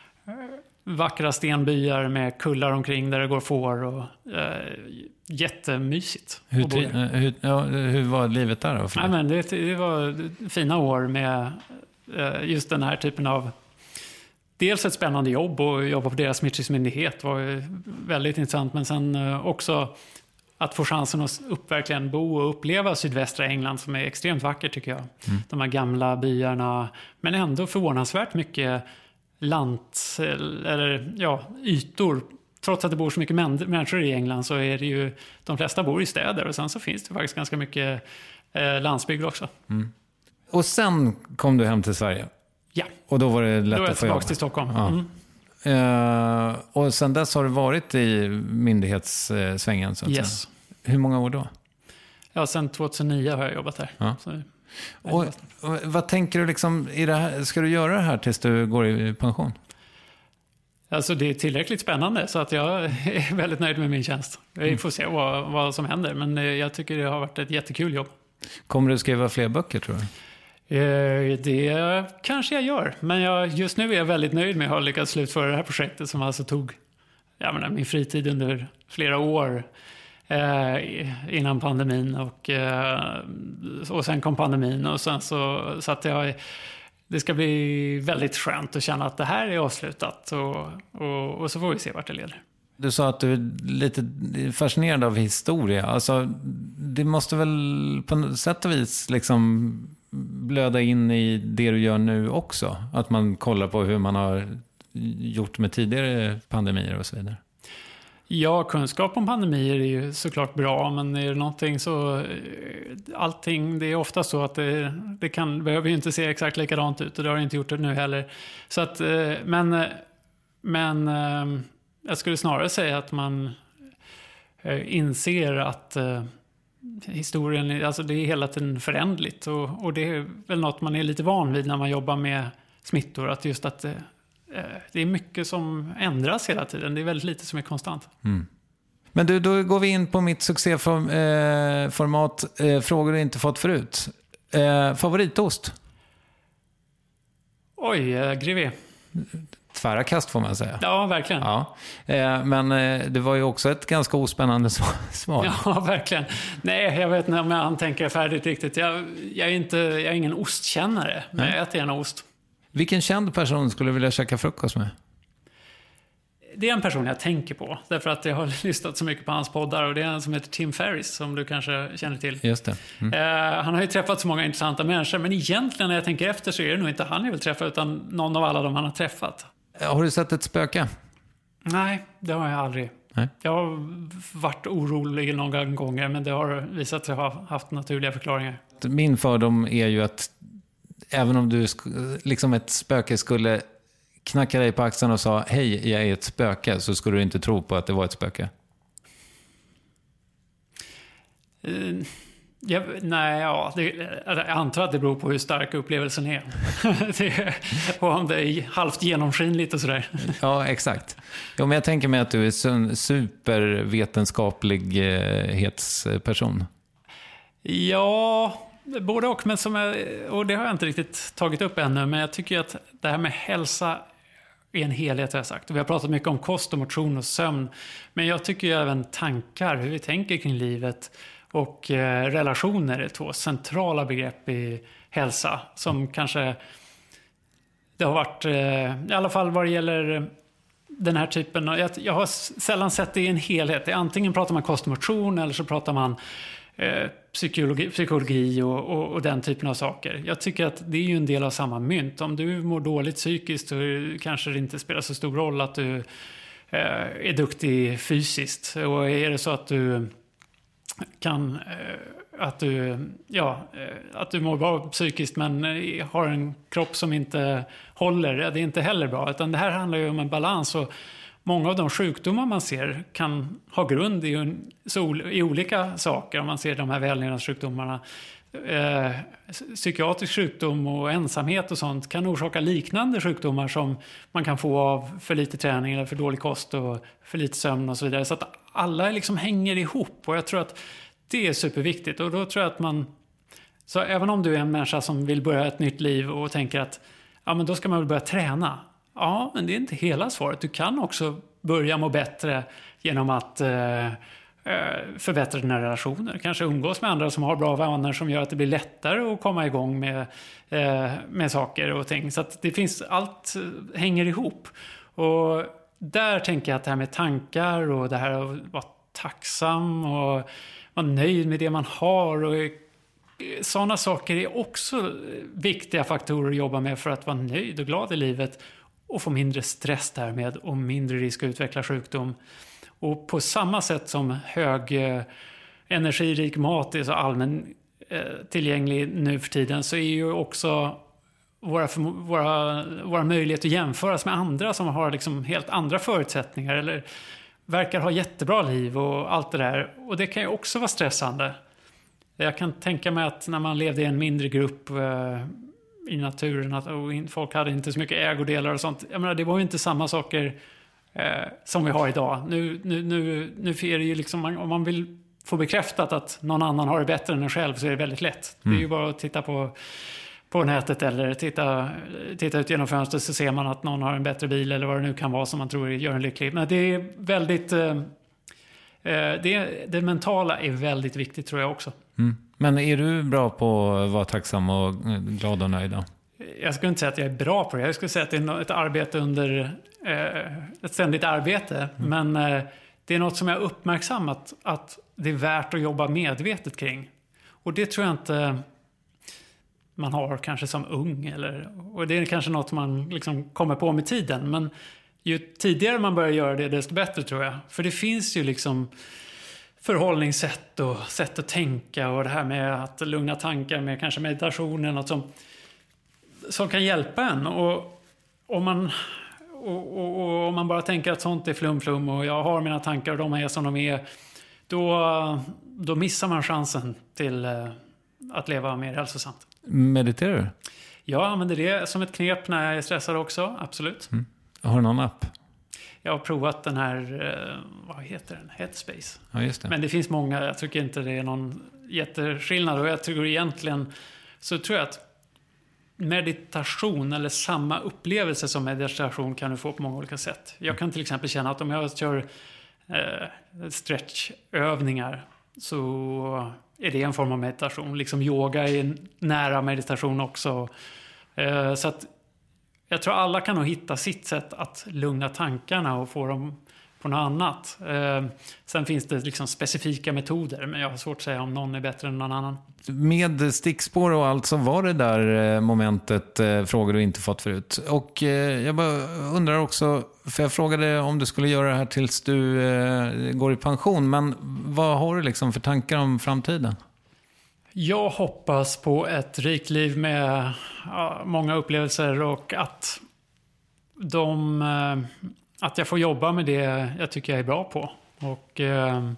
vackra stenbyar med kullar omkring där det går får och eh, jättemysigt. Hur, hur, ja, hur var livet där då? Ja, men det, det var fina år med eh, just den här typen av, dels ett spännande jobb, och jobba på deras smittskyddsmyndighet var väldigt intressant, men sen eh, också att få chansen att upp, verkligen bo och uppleva sydvästra England, som är extremt vackert tycker jag. Mm. De här gamla byarna, men ändå förvånansvärt mycket land, eller ja, ytor. Trots att det bor så mycket människor i England, så är det ju, de flesta bor i städer, och sen så finns det faktiskt ganska mycket eh, landsbygd också. Mm. Och sen kom du hem till Sverige? Ja. Och då var det lätt då är att få jag jobb? till Stockholm. Ja. Mm. Uh, och sen dess har du varit i myndighetssvängen så att yes. säga. Hur många år då? Ja, sen tjugohundranio har jag jobbat här. Ja. Så, och, och vad tänker du liksom i det här, ska du göra det här tills du går i pension? Alltså det är tillräckligt spännande så att jag är väldigt nöjd med min tjänst. Vi får se vad, vad som händer, men jag tycker det har varit ett jättekul jobb. Kommer du skriva fler böcker tror du? Det kanske jag gör, men jag, just nu är jag väldigt nöjd med att ha lyckats slutföra det här projektet som alltså tog jag menar, min fritid under flera år eh, innan pandemin och, eh, och sen kom pandemin och sen så, så att jag, det ska bli väldigt skönt att känna att det här är avslutat och, och, och så får vi se vart det leder. Du sa att du är lite fascinerad av historia. Alltså, det måste väl på något sätt och vis liksom blöda in i det du gör nu också? Att man kollar på hur man har gjort med tidigare pandemier och så vidare. Ja, kunskap om pandemier är ju såklart bra, men är det någonting så allting, det är ofta så att det, det kan, behöver ju inte se exakt likadant ut och det har inte gjort det nu heller. Så att, men, men jag skulle snarare säga att man inser att historien, alltså det är hela tiden förändligt och, och det är väl något man är lite van vid när man jobbar med smittor, att just att det är mycket som ändras hela tiden. Det är väldigt lite som är konstant. Mm. Men du, då går vi in på mitt succéformat, eh, frågor du inte fått förut. Eh, favoritost? Oj, eh, Gruyère. Tvära kast får man säga. Ja, verkligen. Ja. Eh, men eh, det var ju också ett ganska ospännande svar. Ja, verkligen. Nej, jag vet inte om jag tänker färdigt riktigt. Jag, jag, är inte, jag är ingen ostkännare, men Nej. jag äter gärna ost. Vilken känd person skulle du vilja käka frukost med? Det är en person jag tänker på. Därför att jag har lyssnat så mycket på hans poddar. Och det är en som heter Tim Ferriss, som du kanske känner till. Just det. Mm. Eh, han har ju träffat så många intressanta människor. Men egentligen när jag tänker efter så är det nog inte han jag vill träffa, utan någon av alla de han har träffat. Har du sett ett spöke? Nej, det har jag aldrig. Nej. Jag har varit orolig några gånger, men det har visat sig ha haft naturliga förklaringar. Min fördom är ju att även om du sk- liksom ett spöke skulle knacka dig på axeln och sa hej, jag är ett spöke, så skulle du inte tro på att det var ett spöke. Uh, jag, nej, ja, det, jag antar att det beror på hur stark upplevelsen är. det, och om det är halvt genomskinligt och sådär. Ja, exakt. Jo, men jag tänker mig att du är en supervetenskaplighetsperson. Ja, både och, men som jag, och det har jag inte riktigt tagit upp ännu, men jag tycker att det här med hälsa är en helhet, har jag sagt. Vi har pratat mycket om kost och motion och sömn, men jag tycker ju även tankar, hur vi tänker kring livet och eh, relationer är två centrala begrepp i hälsa som kanske det har varit, eh, i alla fall vad det gäller den här typen. Jag, jag har sällan sett det i en helhet. Det är antingen pratar man kost och motion eller så pratar man eh, psykologi, psykologi och, och, och den typen av saker. Jag tycker att det är ju en del av samma mynt. Om du mår dåligt psykiskt så kanske det inte spelar så stor roll att du eh, är duktig fysiskt. Och är det så att du kan eh, att du ja eh, att du mår bra psykiskt men eh, har en kropp som inte håller, det är inte heller bra, utan det här handlar ju om en balans. Och många av de sjukdomar man ser kan ha grund i, så, i olika saker. Om man ser de här välnärandesjukdomarna, eh, psykiatrisk sjukdom och ensamhet och sånt kan orsaka liknande sjukdomar som man kan få av för lite träning eller för dålig kost och för lite sömn och så vidare. Så att alla liksom hänger ihop, och jag tror att det är superviktigt. Och då tror jag att man, så även om du är en människa som vill börja ett nytt liv och tänker att ja, men då ska man väl börja träna. Ja, men det är inte hela svaret. Du kan också börja må bättre genom att eh, förbättra dina relationer. Kanske umgås med andra som har bra vänner som gör att det blir lättare att komma igång med, eh, med saker och ting. Så att det finns, allt hänger ihop. Och där tänker jag att det här med tankar och det här att vara tacksam och vara nöjd med det man har och sådana saker är också viktiga faktorer att jobba med för att vara nöjd och glad i livet och få mindre stress därmed och mindre risk att utveckla sjukdom. Och på samma sätt som hög eh, energirik mat är så allmän eh, tillgänglig nu för tiden, så är ju också våra, våra, våra möjligheter att jämföras med andra som har liksom helt andra förutsättningar eller verkar ha jättebra liv och allt det där. Och det kan ju också vara stressande. Jag kan tänka mig att när man levde i en mindre grupp eh, i naturen att, och folk hade inte så mycket ägodelar och sånt. Jag menar, det var ju inte samma saker eh, som vi har idag. Nu, nu, nu, nu är det ju liksom, om man vill få bekräftat att någon annan har det bättre än en själv så är det väldigt lätt. Mm. Det är ju bara att titta på, på nätet eller titta, titta ut genom fönstret så ser man att någon har en bättre bil eller vad det nu kan vara som man tror gör en lycklig. Men det är väldigt... Eh, det, det mentala är väldigt viktigt, tror jag också. Mm. Men är du bra på att vara tacksam och glad och nöjd då? Jag skulle inte säga att jag är bra på det. Jag skulle säga att det är ett arbete under eh, ett ständigt arbete. Mm. Men eh, det är något som jag uppmärksammat att det är värt att jobba medvetet kring. Och det tror jag inte man har kanske som ung. Eller, och det är kanske något man liksom kommer på med tiden. Men ju tidigare man börjar göra det, desto bättre, tror jag. För det finns ju liksom förhållningssätt och sätt att tänka och det här med att lugna tankar med kanske meditationen, något som, som kan hjälpa en. Och om man, och, och, och om man bara tänker att sånt är flum-flum och jag har mina tankar och de är som de är, då, då missar man chansen till att leva mer hälsosamt. Mediterar du? Jag använder det som ett knep när jag är stressad också, absolut. Mm. Har du någon app? Jag har provat den här, vad heter den? Headspace. Ja, just det. Men det finns många, jag tycker inte det är någon jätteskillnad. Och jag tror egentligen, så tror jag att meditation eller samma upplevelse som meditation kan du få på många olika sätt. Jag kan till exempel känna att om jag kör eh, stretchövningar så är det en form av meditation. Liksom yoga är en nära meditation också. Eh, så att jag tror alla kan nog hitta sitt sätt att lugna tankarna och få dem på något annat. Eh, sen finns det liksom specifika metoder, men jag har svårt att säga om någon är bättre än någon annan. Med stickspår och allt så var det där momentet eh, frågor du inte fått förut. Och eh, jag bara undrar också, för jag frågade om du skulle göra det här tills du eh, går i pension, men vad har du liksom för tankar om framtiden? Jag hoppas på ett rikt liv med ja, många upplevelser och att, de, eh, att jag får jobba med det jag tycker jag är bra på. Och, eh,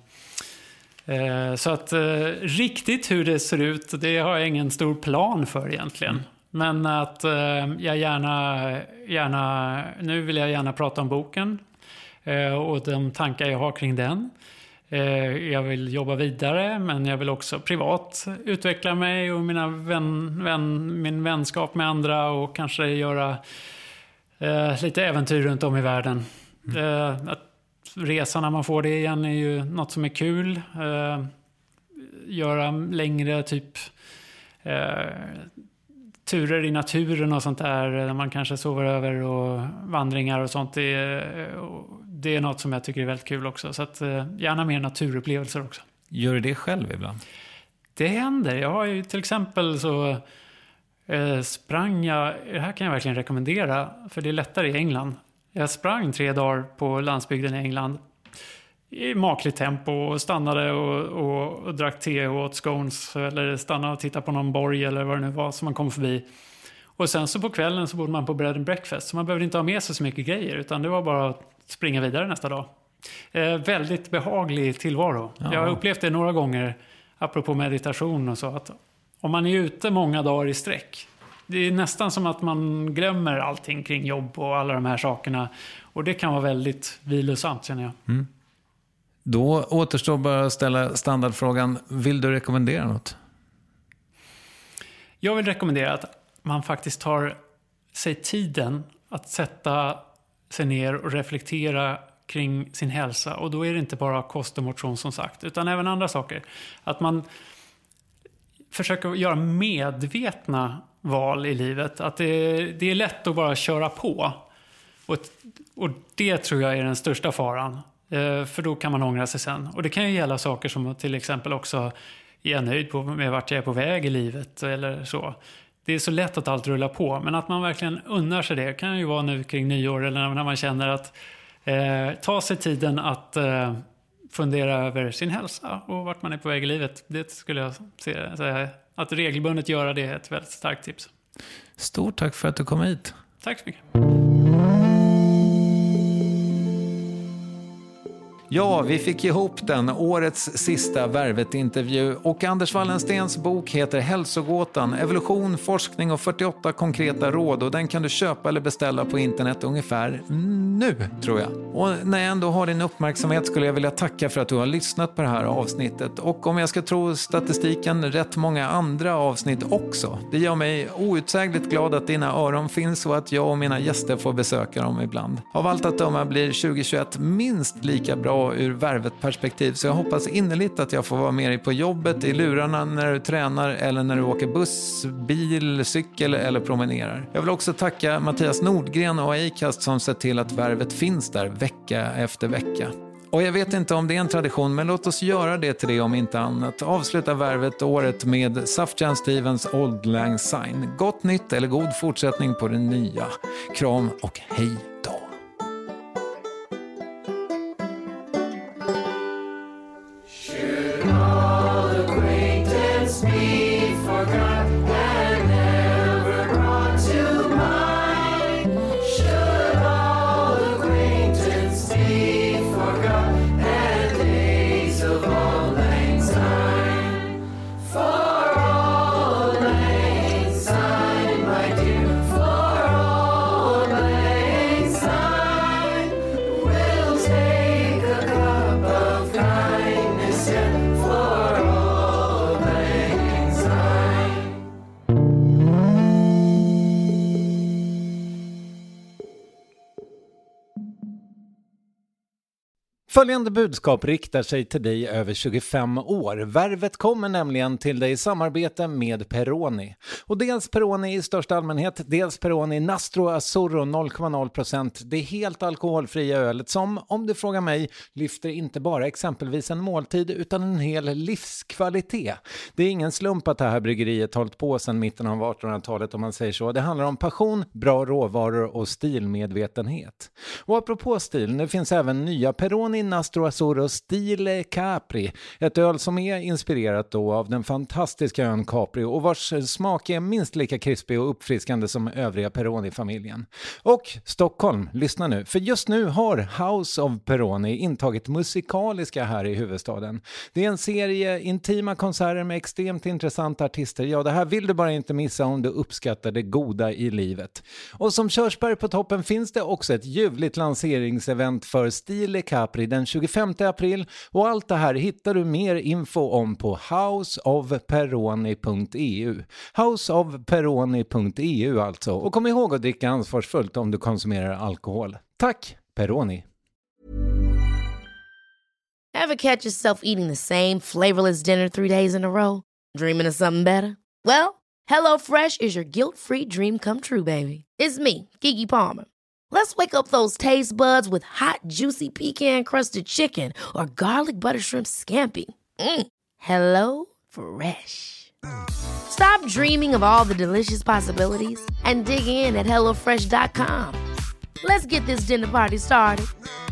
eh, så att eh, riktigt hur det ser ut, det har jag ingen stor plan för egentligen. Mm. Men att eh, jag gärna, gärna, nu vill jag gärna prata om boken eh, och de tankar jag har kring den. Jag vill jobba vidare, men jag vill också privat utveckla mig och mina vän, vän, min vänskap med andra och kanske göra eh, lite äventyr runt om i världen. Mm. Eh, att resa när man får det igen är ju något som är kul. Eh, göra längre typ eh, turer i naturen och sånt där, där man kanske sover över och vandringar och sånt. Det är, det är något som jag tycker är väldigt kul också. Så att, gärna mer naturupplevelser också. Gör du det själv ibland? Det händer. Jag har ju till exempel så eh, sprang jag, det här kan jag verkligen rekommendera, för det är lättare i England. Jag sprang tre dagar på landsbygden i England i makligt tempo och stannade och, och, och drack te och åt scones eller stannade och tittade på någon borg eller vad det nu var som man kom förbi. Och sen så på kvällen så bodde man på bread and breakfast, så man behövde inte ha med sig så mycket grejer, utan det var bara att springa vidare nästa dag. Eh, väldigt behaglig tillvaro. Ja. Jag har upplevt det några gånger apropå meditation och så, att om man är ute många dagar i sträck, det är nästan som att man glömmer allting kring jobb och alla de här sakerna, och det kan vara väldigt vilosamt, känner jag. Mm. Då återstår bara att ställa standardfrågan, vill du rekommendera något? Jag vill rekommendera att man faktiskt tar sig tiden att sätta sig ner och reflektera kring sin hälsa. Och då är det inte bara kost och motion som sagt, utan även andra saker. Att man försöker göra medvetna val i livet. Att det, det är lätt att bara köra på. Och, och det tror jag är den största faran. För då kan man ångra sig sen. Och det kan ju gälla saker som till exempel också är nöjd på, med vart jag är på väg i livet eller så. Det är så lätt att allt rullar på, men att man verkligen unnar sig det kan ju vara nu kring nyår eller när man känner att eh, ta sig tiden att eh, fundera över sin hälsa och vart man är på väg i livet. Det skulle jag säga, att regelbundet göra det är ett väldigt starkt tips. Stort tack för att du kom hit. Tack så mycket. Ja, vi fick ihop den, årets sista Värvet-intervju, och Anders Wallenstens bok heter Hälsogåtan, evolution, forskning och fyrtioåtta konkreta råd, och den kan du köpa eller beställa på internet ungefär nu, tror jag. Och när jag ändå har din uppmärksamhet skulle jag vilja tacka för att du har lyssnat på det här avsnittet, och om jag ska tro statistiken rätt många andra avsnitt också. Det gör mig outsägligt glad att dina öron finns och att jag och mina gäster får besöka dem ibland. Av allt att döma blir tjugohundratjugoett minst lika bra ur Värvet-perspektiv, så jag hoppas innerligt att jag får vara med dig på jobbet, i lurarna när du tränar eller när du åker buss, bil, cykel eller promenerar. Jag vill också tacka Mattias Nordgren och Acast som sett till att Värvet finns där vecka efter vecka. Och jag vet inte om det är en tradition, men låt oss göra det till det om inte annat. Avsluta Värvet året med Sufjan Stevens Auld Lang Syne. Gott nytt eller god fortsättning på det nya. Kram och hej då. Följande budskap riktar sig till dig över tjugofem år. Värvet kommer nämligen till dig i samarbete med Peroni. Och dels Peroni i största allmänhet, dels Peroni Nastro Azzurro noll komma noll procent. Det är helt alkoholfria ölet som, om du frågar mig, lyfter inte bara exempelvis en måltid utan en hel livskvalitet. Det är ingen slump att det här bryggeriet hållit på sedan mitten av artonhundratalet om man säger så. Det handlar om passion, bra råvaror och stilmedvetenhet. Och apropå stil, det finns även nya Peroni Nastro Azzurro Stile Capri. Ett öl som är inspirerat då av den fantastiska ön Capri och vars smak är minst lika krispig och uppfriskande som övriga Peroni-familjen. Och Stockholm, lyssna nu, för just nu har House of Peroni intagit musikaliska här i huvudstaden. Det är en serie intima konserter med extremt intressanta artister. Ja, det här vill du bara inte missa om du uppskattar det goda i livet. Och som körsbär på toppen finns det också ett ljuvligt lanseringsevent för Stile Capri den tjugofemte april och allt det här hittar du mer info om på house of peroni punkt e u. house of peroni punkt e u alltså. Och kom ihåg att dricka ansvarsfullt om du konsumerar alkohol. Tack, Peroni! Ever catch yourself eating the same flavorless dinner three days in a row? Dreaming of something better? Well, HelloFresh is your guilt-free dream come true, baby. It's me, Keke Palmer. Let's wake up those taste buds with hot, juicy pecan-crusted chicken or garlic butter shrimp scampi. Mm. Hello Fresh. Stop dreaming of all the delicious possibilities and dig in at hello fresh dot com. Let's get this dinner party started.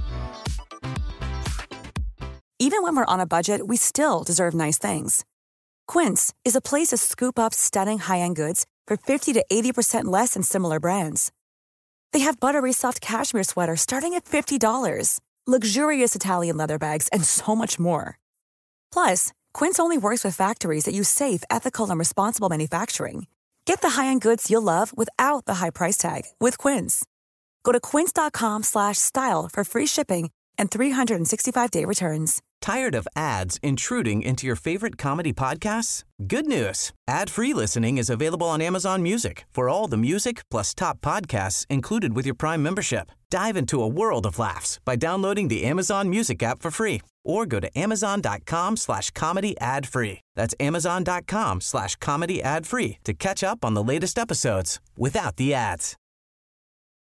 Even when we're on a budget, we still deserve nice things. Quince is a place to scoop up stunning high-end goods for fifty to eighty percent less than similar brands. They have buttery soft cashmere sweaters starting at fifty dollars, luxurious Italian leather bags, and so much more. Plus, Quince only works with factories that use safe, ethical, and responsible manufacturing. Get the high-end goods you'll love without the high price tag with Quince. Go to quince dot com slash style for free shipping and three sixty-five day returns. Tired of ads intruding into your favorite comedy podcasts? Good news. Ad-free listening is available on Amazon Music for all the music plus top podcasts included with your Prime membership. Dive into a world of laughs by downloading the Amazon Music app for free or go to amazon dot com slash comedy ad free. That's amazon dot com slash comedy ad free to catch up on the latest episodes without the ads.